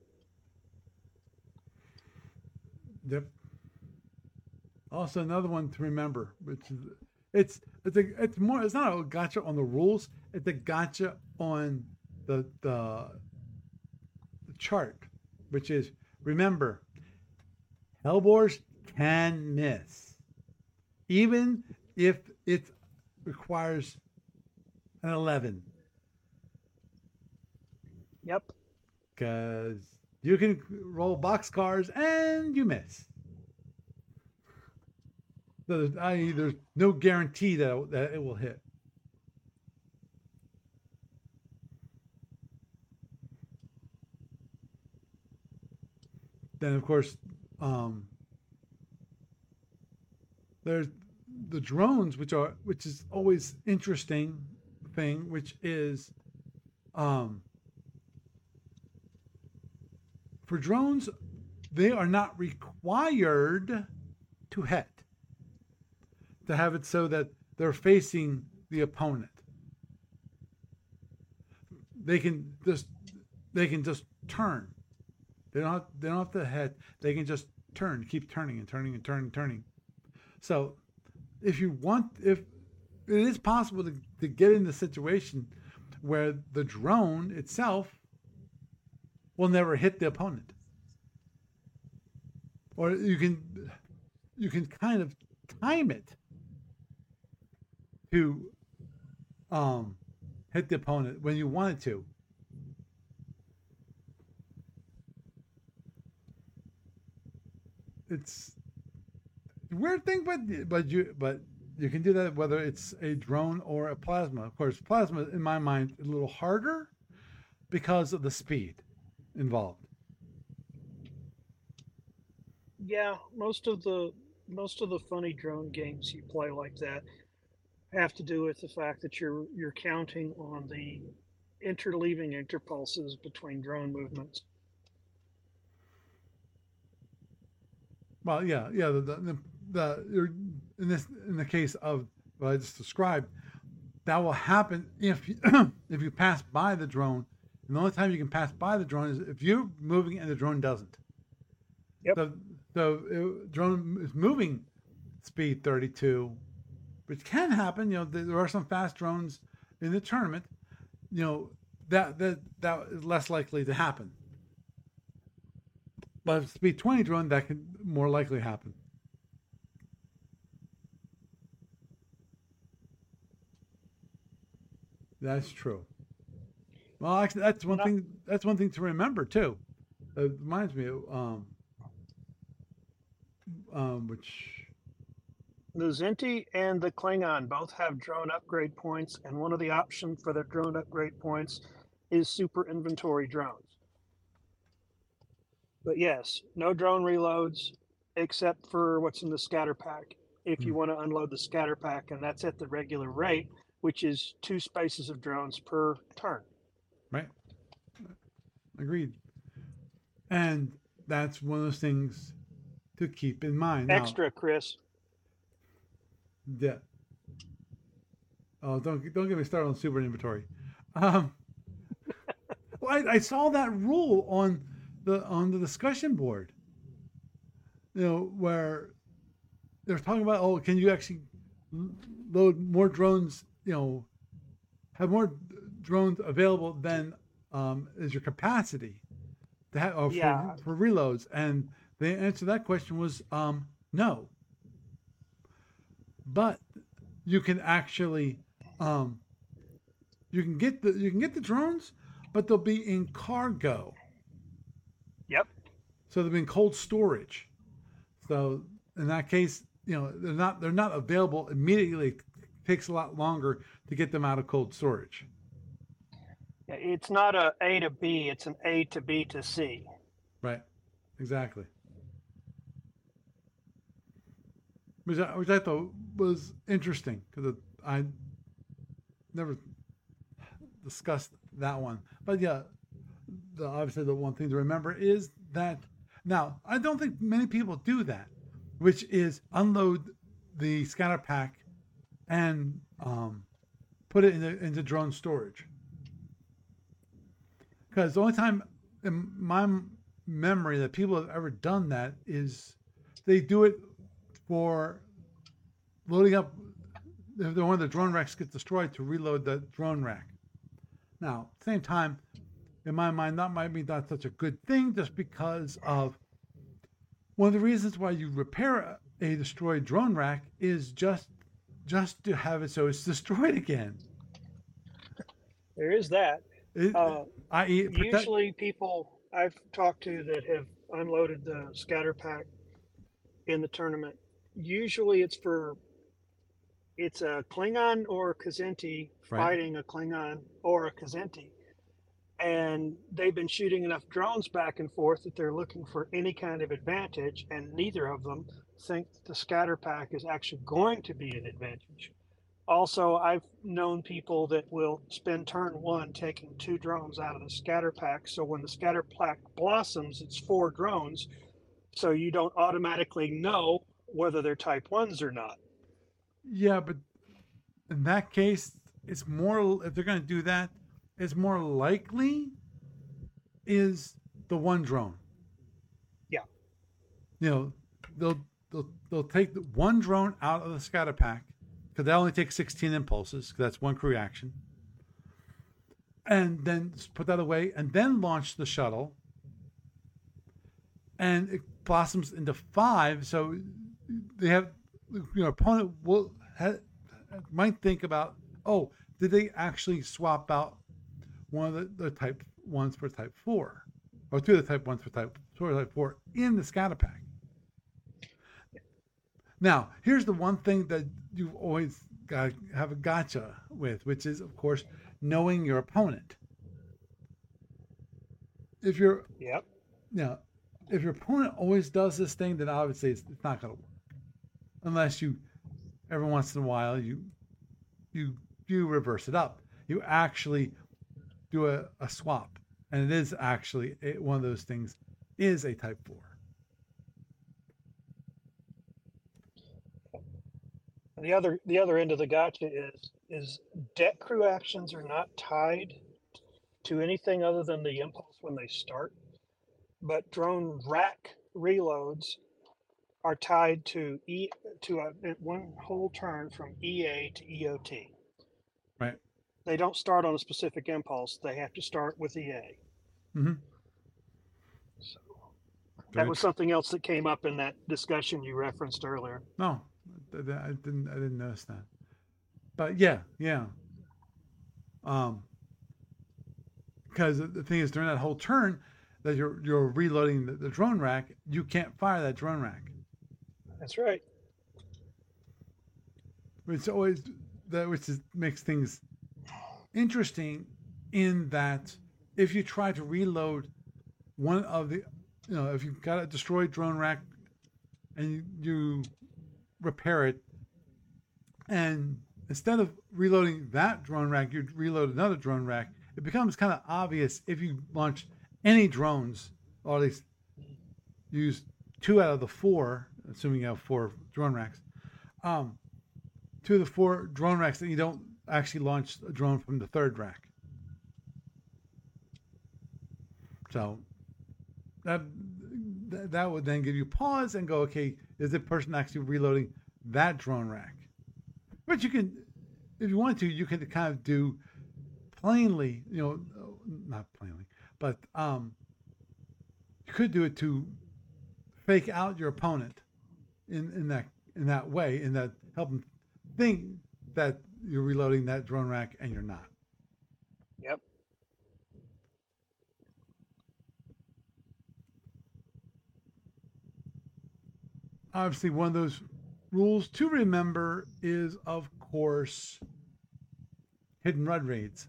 Yep. Also, another one to remember, which is it's it's a it's more it's not a gotcha on the rules. It's a gotcha on the the, the chart, which is remember, Hellbores can miss, even if it requires an eleven. Yep. Because you can roll boxcars and you miss. So there's, that is, there's no guarantee that, that it will hit. Then, of course, um, there's the drones, which are which is always interesting thing, which is um, for drones, they are not required to hit. To have it so that they're facing the opponent. They can just they can just turn. They don't have, they don't have to hit. They can just turn, keep turning and turning and turning and turning. So if you want, if it is possible to, to get in the situation where the drone itself will never hit the opponent. Or you can you can kind of time it to um, hit the opponent when you want it to. It's a weird thing, but but you but you can do that whether it's a drone or a plasma. Of course, plasma in my mind is a little harder because of the speed involved. Yeah, most of the most of the funny drone games you play like that have to do with the fact that you're you're counting on the interleaving interpulses between drone movements. Well, yeah, yeah. The the, the, the you're, in this in the case of what I just described, that will happen if you, if you pass by the drone. And the only time you can pass by the drone is if you're moving and the drone doesn't. Yep. The the drone is moving speed thirty-two, which can happen. You know, there are some fast drones in the tournament. You know, that that that is less likely to happen. But if speed twenty drone, that can more likely happen. That's true. Well, actually, that's one Not, thing. That's one thing to remember too. It reminds me of um, um, which the Zinti and the Klingon both have drone upgrade points, and one of the options for their drone upgrade points is super inventory drones. But yes, no drone reloads except for what's in the scatter pack. If you hmm, want to unload the scatter pack, and that's at the regular rate, which is two spaces of drones per turn. right, agreed. And that's one of those things to keep in mind. Now, Extra, Chris. yeah. Oh, don't don't get me started on super inventory. Um, well, I, I saw that rule on the on the discussion board. You know, where they're talking about, oh, can you actually load more drones? You know, have more drones available than um, is your capacity to have, or Yeah, for for reloads? And the answer to that question was um, no. But you can actually um, you can get the you can get the drones, but they'll be in cargo, yep. so they'll be in cold storage. So in that case, you know they're not they're not available immediately. It takes a lot longer to get them out of cold storage. It's not a A to B, it's an A to B to C. Right. Exactly. Which I, which I thought was interesting because I never discussed that one. But yeah, the, obviously the one thing to remember is that now I don't think many people do that, which is unload the scatter pack and um, put it into, into drone storage. Because the only time in my memory that people have ever done that is they do it for loading up if one of the drone racks gets destroyed to reload the drone rack. Now, at the same time, in my mind, that might be not such a good thing just because of one of the reasons why you repair a destroyed drone rack is just just to have it so it's destroyed again. There is that. It, Uh, that is, protect. Usually, people I've talked to that have unloaded the scatter pack in the tournament, usually it's for it's a Klingon or a Kzinti Right. fighting a Klingon or a Kzinti. And they've been shooting enough drones back and forth that they're looking for any kind of advantage, and neither of them think the scatter pack is actually going to be an advantage. Also, I've known people that will spend turn one taking two drones out of the scatter pack. So when the scatter pack blossoms, it's four drones. So you don't automatically know whether they're type ones or not. Yeah, but in that case, it's more if they're going to do that, it's more likely is the one drone. Yeah. You know, they'll they'll they'll take the one drone out of the scatter pack because that only takes sixteen impulses because that's one crew action, and then put that away and then launch the shuttle, and it blossoms into five. So they have, you know, opponent will have, might think about, oh, did they actually swap out one of the, the type ones for type four, or two of the type ones for type for type four in the scatter pack? Now, here's the one thing that you've always got to have a gotcha with, which is, of course, knowing your opponent. If you're, Yep. you know, if your opponent always does this thing, then obviously it's, it's not going to work. unless you every once in a while you you you reverse it up. You actually do a, a swap, and it is actually a, one of those things is a Type four. And the other the other end of the gotcha is is deck crew actions are not tied to anything other than the impulse when they start, but drone rack reloads are tied to e to a one whole turn from E A to E O T. Right. They don't start on a specific impulse. They have to start with E A. Mm-hmm. So Very that was true. something else that came up in that discussion you referenced earlier. No, I didn't. I didn't notice that. But yeah, yeah. Um, because the thing is, during that whole turn, that you're you're reloading the, the drone rack, you can't fire that drone rack. That's right. It's always that which is, makes things interesting in that if you try to reload one of the, you know, if you've got a destroyed drone rack and you, you repair it, and instead of reloading that drone rack, you reload another drone rack, it becomes kind of obvious if you launch any drones, or at least use two out of the four, assuming you have four drone racks, um, two of the four drone racks that you don't actually launch a drone from the third rack. So that that would then give you pause and go, okay, is the person actually reloading that drone rack? But you can, if you want to, you can kind of do plainly, you know, not plainly, but um, you could do it to fake out your opponent in, in that in that way, in that help them think that you're reloading that drone rack and you're not. Yep. Obviously, one of those rules to remember is, of course, hidden rud raids.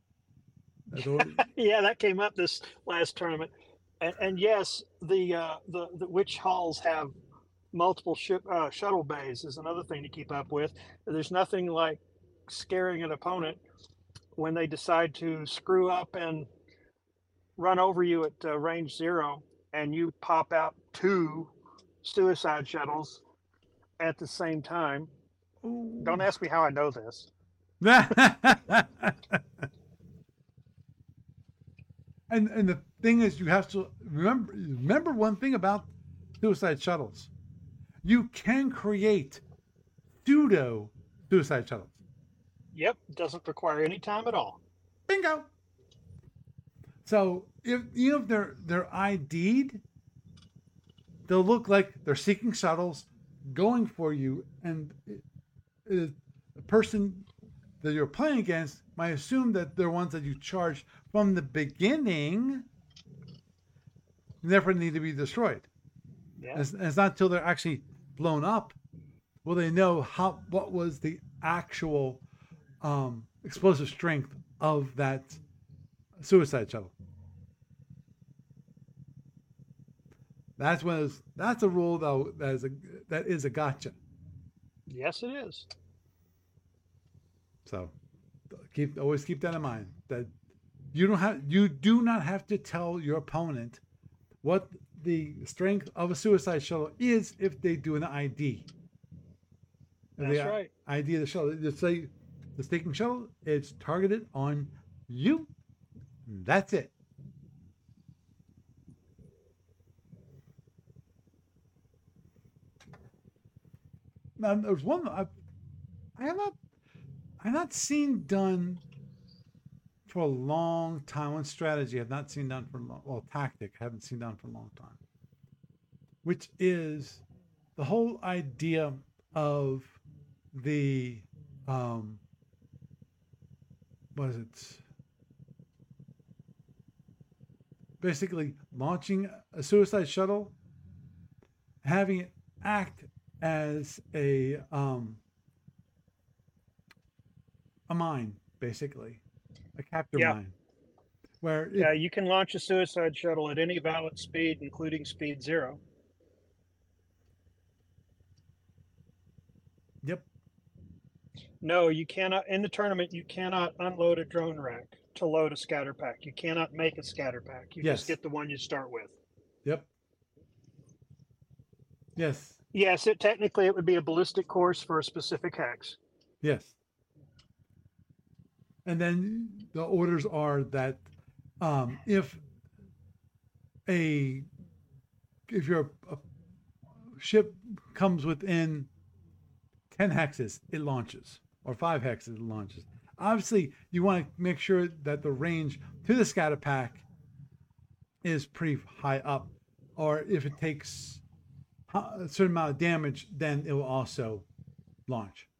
Yeah, that came up this last tournament, and, and yes, the, uh, the the witch halls have multiple ship uh, shuttle bays is another thing to keep up with. There's nothing like scaring an opponent when they decide to screw up and run over you at uh, range zero, and you pop out two suicide shuttles at the same time. Ooh. Don't ask me how I know this. and and the thing is, you have to remember remember one thing about suicide shuttles. You can create pseudo suicide shuttles. Yep, doesn't require any time at all. Bingo. So if you know if they're they're I D'd, they'll look like they're seeking shuttles, going for you, and it, it, the person that you're playing against might assume that they're ones that you charged from the beginning, never need to be destroyed. Yeah. And it's, and it's not until they're actually blown up will they know how what was the actual um, explosive strength of that suicide shuttle. That's when it's, that's a rule though that is a that is a gotcha. Yes, it is. So keep always keep that in mind, that you don't have you do not have to tell your opponent what the strength of a suicide shuttle is if they do an I D. That's the right. I D of the shuttle. Just say the staking shuttle, it's targeted on you. That's it. Now there's one I've, I have not I have not seen done for a long time. One strategy I've not seen done for a long, well, tactic I haven't seen done for a long time, which is the whole idea of the um, what is it? Basically, launching a suicide shuttle, having it act as a um, a mine, basically, a capture Yeah. mine, where it, Yeah, you can launch a suicide shuttle at any valid speed, including speed zero. Yep. No, you cannot in the tournament. You cannot unload a drone rack to load a scatter pack. You cannot make a scatter pack. You Yes. just get the one you start with. Yep. Yes. Yes, it technically it would be a ballistic course for a specific hex. Yes. And then the orders are that um, if a if your a ship comes within ten hexes, it launches, or five hexes, it launches. Obviously, you want to make sure that the range to the scatter pack is pretty high up, or if it takes a certain amount of damage, then it will also launch.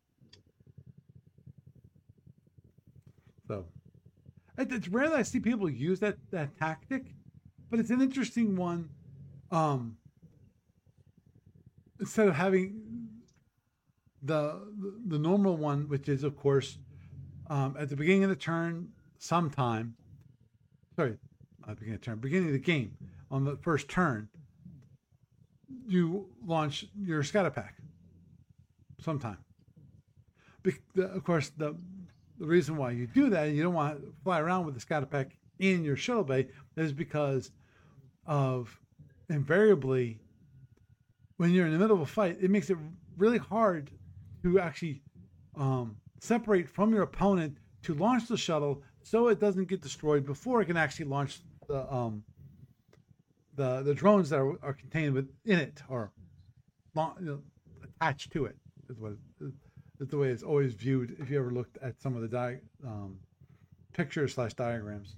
So it's rare that I see people use that, that tactic, but it's an interesting one. Um, instead of having the the normal one, which is of course um, at the beginning of the turn, sometime. Sorry, not the beginning of the turn, beginning of the game on the first turn, you launch your scatter pack sometime. Be- the, of course, the the reason why you do that, and you don't want to fly around with the scatter pack in your shuttle bay, is because of invariably when you're in the middle of a fight, it makes it really hard to actually um, separate from your opponent to launch the shuttle so it doesn't get destroyed before it can actually launch the um, the the drones that are, are contained within it or you know, attached to it. Is what is the way it's always viewed. If you ever looked at some of the di- um, pictures slash diagrams.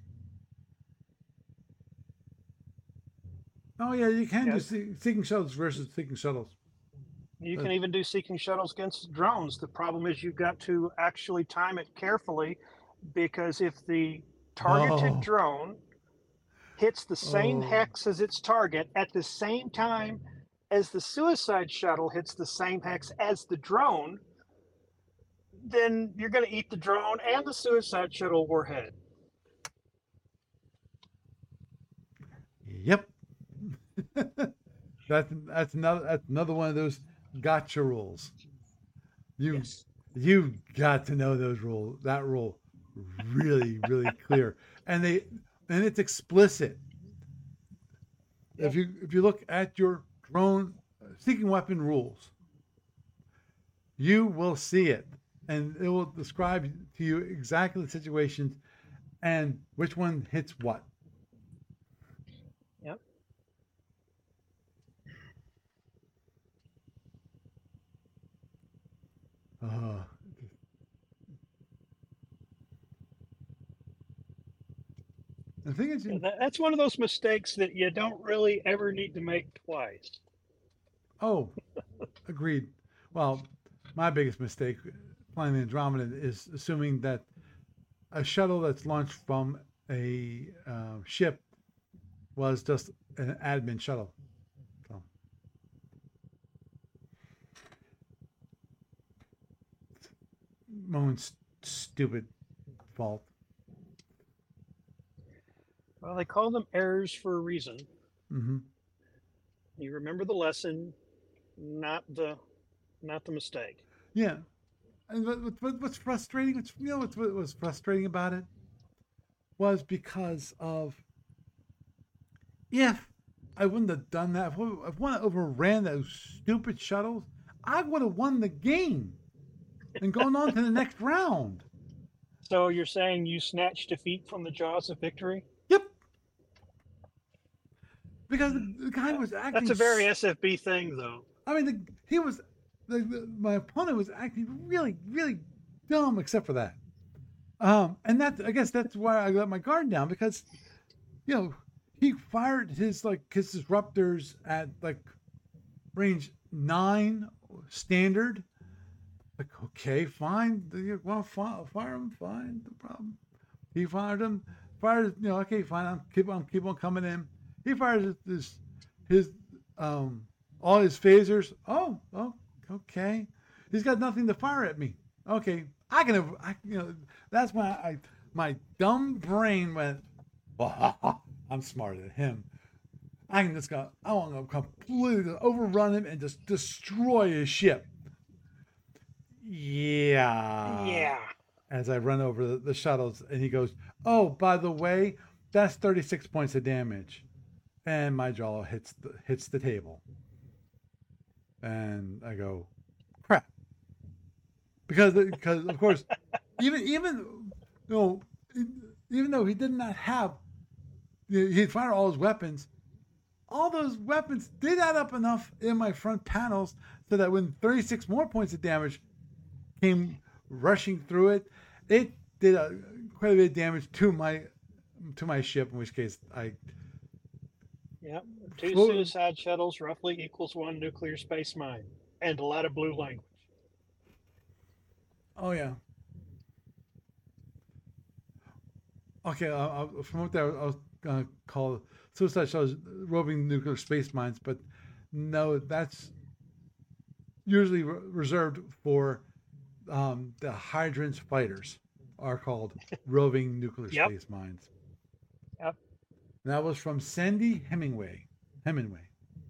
Oh yeah, you can Yes. do seeking shuttles versus seeking shuttles. You Uh, can even do seeking shuttles against drones. The problem is you've got to actually time it carefully, because if the targeted Oh. drone hits the same Oh. hex as its target at the same time as the suicide shuttle hits the same hex as the drone, then you're going to eat the drone and the suicide shuttle warhead. Yep. that's that's another that's another one of those gotcha rules. You Yes. you've got to know those rules. That rule really really clear, and they and it's explicit. If you if you look at your drone seeking weapon rules, you will see it, and it will describe to you exactly the situations and which one hits what. Yep. Uh, the thing is, Yeah, that, that's one of those mistakes that you don't really ever need to make twice. oh, agreed. Well, my biggest mistake flying the Andromeda is assuming that a shuttle that's launched from a uh, ship was just an admin shuttle. So, my own st- stupid fault. Well, they call them errors for a reason. Mm-hmm. You remember the lesson, not the not the mistake. Yeah, and what, what, what's frustrating? What's, you know, what's, what was frustrating about it was because of if I wouldn't have done that, if I wouldn't have overran those stupid shuttles, I would have won the game and gone on to the next round. So you're saying you snatched defeat from the jaws of victory? Yep. Because the, the guy was acting. That's a very S F B thing, though. I mean, the, he was. The, the, my opponent was acting really, really dumb, except for that. Um, and that I guess that's why I let my guard down, because, you know, he fired his like his disruptors at like range nine standard. Like, okay, fine. You want to fire, fire him? Fine, no problem. He fired him. Fired, you know, okay, fine. I'm keep on keep on coming in. He fired his his um all his phasers. Oh, oh, okay. He's got nothing to fire at me. Okay, I can have, I, you know, that's why I my dumb brain went, well, I'm smarter than him. I can just go, I want to completely overrun him and just destroy his ship. Yeah. Yeah. As I run over the, the shuttles, and he goes, "Oh, by the way, that's thirty-six points of damage," and my jaw hits the hits the table, and I go, "Crap," because because of course, even even you know, even though he did not have, he had fired all his weapons. All those weapons did add up enough in my front panels so that when thirty-six more points of damage came rushing through it, it did a, quite a bit of damage to my to my ship. In which case, I Yep. Two flew- suicide shuttles roughly equals one nuclear space mine, and a lot of blue language. oh yeah. Okay, uh, uh, from what I was gonna call suicide shuttles roving nuclear space mines, but no, that's usually re- reserved for um, the hydrants fighters. Are called roving nuclear Yep. space mines. Yep. And that was from Sandy Hemingway. Hemingway.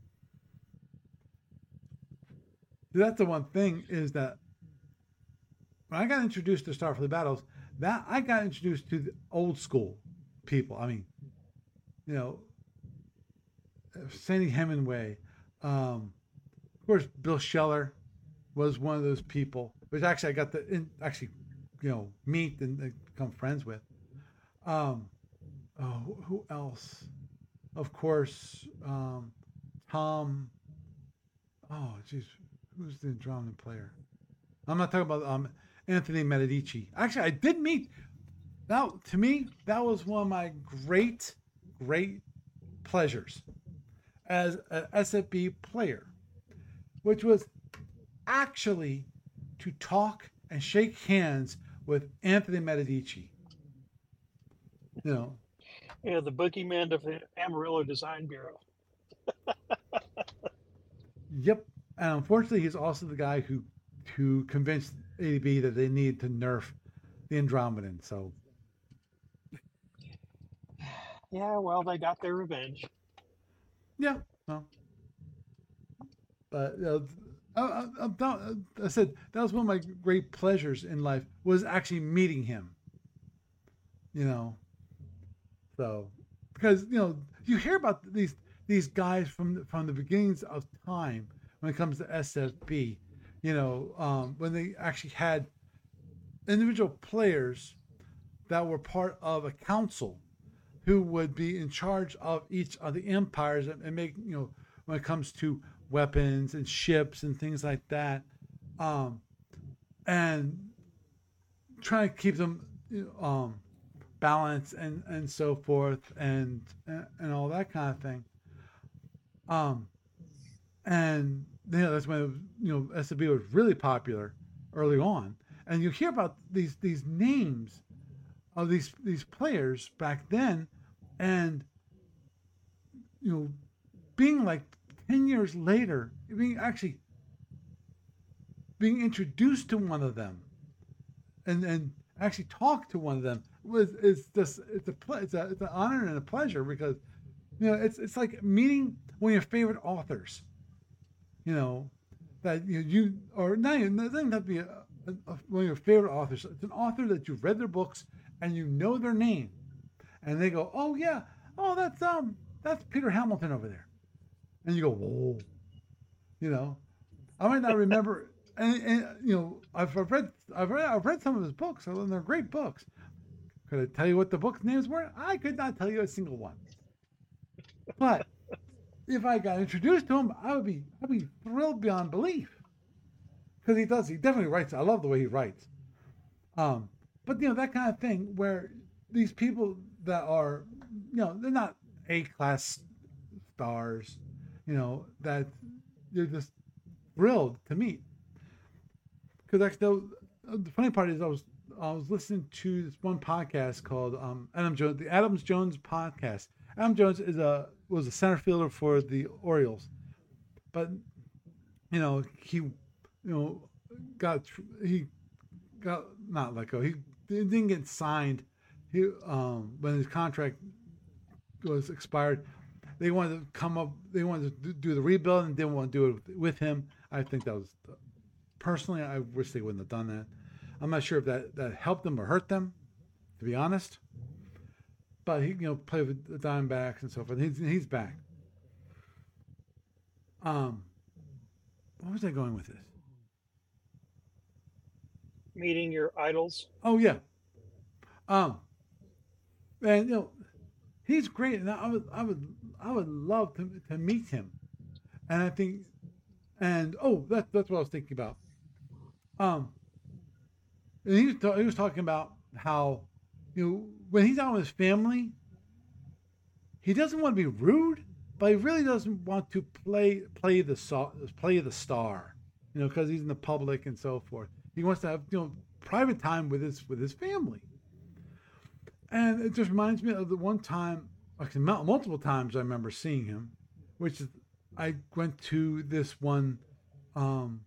That's the one thing is that when I got introduced to Starfleet battles, that I got introduced to the old school people. I mean, you know, Sandy Hemingway. Um, of course, Bill Scheller was one of those people, which actually I got to in, actually, you know, meet and uh, become friends with. Um, oh, who else? Of course, um, Tom. Oh, geez, who's the Andromedan player? I'm not talking about um, Anthony Medici. Actually, I did meet. That to me, that was one of my great, great pleasures as an S F B player, which was actually to talk and shake hands with Anthony Medici. You know, Yeah, the boogeyman of the Amarillo Design Bureau. yep. And unfortunately, he's also the guy who who convinced A D B that they need to nerf the Andromedan. So Yeah, well, they got their revenge. yeah, well, but you know, I, I, I, I said that was one of my great pleasures in life was actually meeting him. You know, so because you know you hear about these these guys from from the beginnings of time when it comes to S F B. You know, um, when they actually had individual players that were part of a council who would be in charge of each of the empires and, and make, you know, when it comes to weapons and ships and things like that, um, and try to keep them you know, um, balanced and, and so forth and, and and all that kind of thing. Um, and you know, that's when it was, you know S F B was really popular early on, and you hear about these these names of these these players back then, and you know, being like ten years later, being actually being introduced to one of them, and and actually talk to one of them was is just it's a it's a it's an honor and a pleasure because you know it's it's like meeting one of your favorite authors, you know, that you you or not even it doesn't have to be a, a, a, one of your favorite authors. It's an author that you've read their books and you know their name, and they go, oh yeah, oh that's um that's Peter Hamilton over there, and you go, whoa, you know, I might not remember, and, and you know, I've, I've read I've read I've read some of his books, and they're great books. Could I tell you what the book names were? I could not tell you a single one. But if I got introduced to him, I would be I'd be thrilled beyond belief because he does he definitely writes. I love the way he writes. Um, but you know that kind of thing where these people that are, you know, they're not A class stars, you know, that you're just thrilled to meet. Because actually, the funny part is I was I was listening to this one podcast called um, Adam Jones, the Adams Jones podcast. Adam Jones is a was a center fielder for the Orioles, but you know he you know got he got not let go. He didn't get signed. He um, when his contract was expired, they wanted to come up. They wanted to do the rebuild and didn't want to do it with him. I think that was personally, I wish they wouldn't have done that. I'm not sure if that, that helped them or hurt them, to be honest. But he, you know, played with the Diamondbacks and so forth. He's he's back. Um, what was I going with this? Meeting your idols. Oh yeah. Um, and you know, he's great, and I would I would I would love to to meet him. And I think, and oh, that's that's what I was thinking about. Um, and he was, ta- he was talking about how, you know, when he's out with his family, he doesn't want to be rude, but he really doesn't want to play play the so, play the star, you know, because he's in the public and so forth. He wants to have, you know, private time with his with his family. And it just reminds me of the one time, actually multiple times I remember seeing him, which is I went to this one um,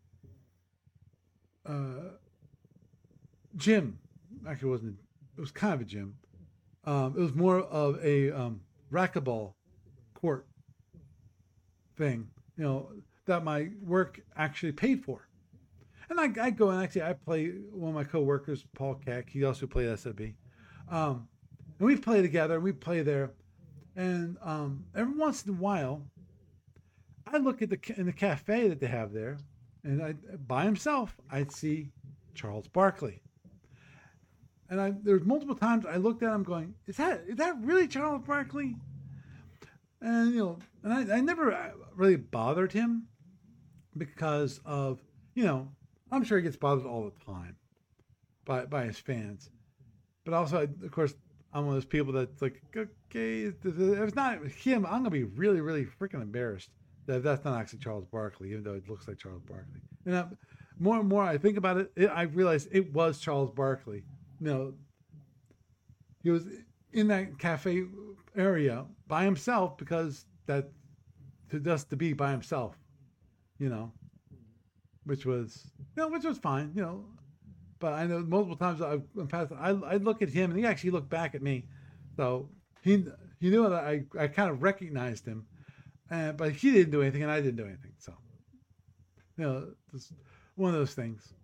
uh, gym. Actually, it wasn't. It was kind of a gym. Um, it was more of a um, racquetball court thing, you know, that my work actually paid for. And I, I go and actually I play one of my coworkers, Paul Keck. He also played S F B. Um, and we play together. And we play there, and um, every once in a while, I look at the in the cafe that they have there, and I by himself I'd see Charles Barkley. And I there's multiple times I looked at him going, is that is that really Charles Barkley? And you know, and I, I never really bothered him because of, you know, I'm sure he gets bothered all the time by by his fans. But also, of course, I'm one of those people that's like, okay, if it's not him, I'm gonna be really, really freaking embarrassed that that's not actually Charles Barkley, even though it looks like Charles Barkley. And I, more and more I think about it, it, I realize it was Charles Barkley. You know, he was in that cafe area by himself because that to just to be by himself, you know, which was, you know, which was fine, you know. But I know multiple times I've passed, I I look at him and he actually looked back at me, so he he knew that I I kind of recognized him, uh, but he didn't do anything and I didn't do anything. So, you know, it's one of those things.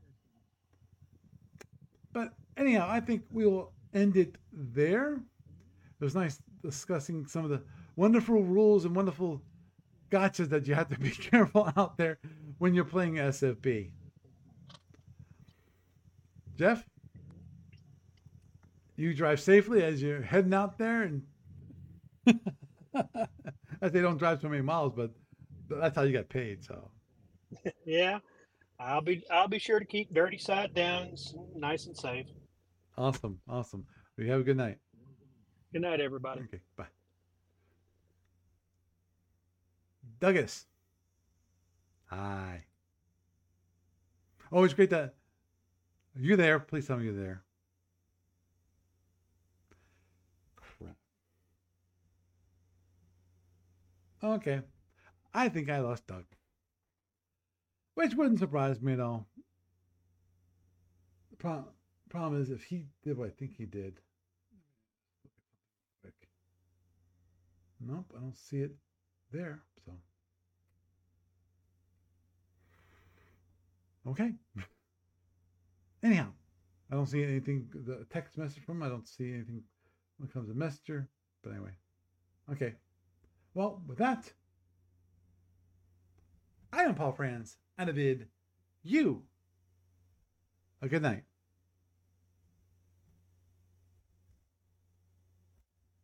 But anyhow, I think we will end it there. It was nice discussing some of the wonderful rules and wonderful gotchas that you have to be careful out there when you're playing S F B. Jeff, you drive safely as you're heading out there, and as they don't drive so many miles, but that's how you got paid. So Yeah, I'll be I'll be sure to keep dirty side down, s- nice and safe. awesome, awesome. We have a good night. Good night, everybody. Okay, bye. Douglas, hi. Always great that you're there. Please tell me you're there. Crap. Okay, I think I lost Doug, which wouldn't surprise me at all. The problem, problem is if he did what I think he did. Quick. Nope, I don't see it there. So, okay. Anyhow, I don't see anything, the text message from him. I don't see anything when it comes to Messenger. But anyway, okay. Well, with that, I am Paul Franz, and I bid you a good night.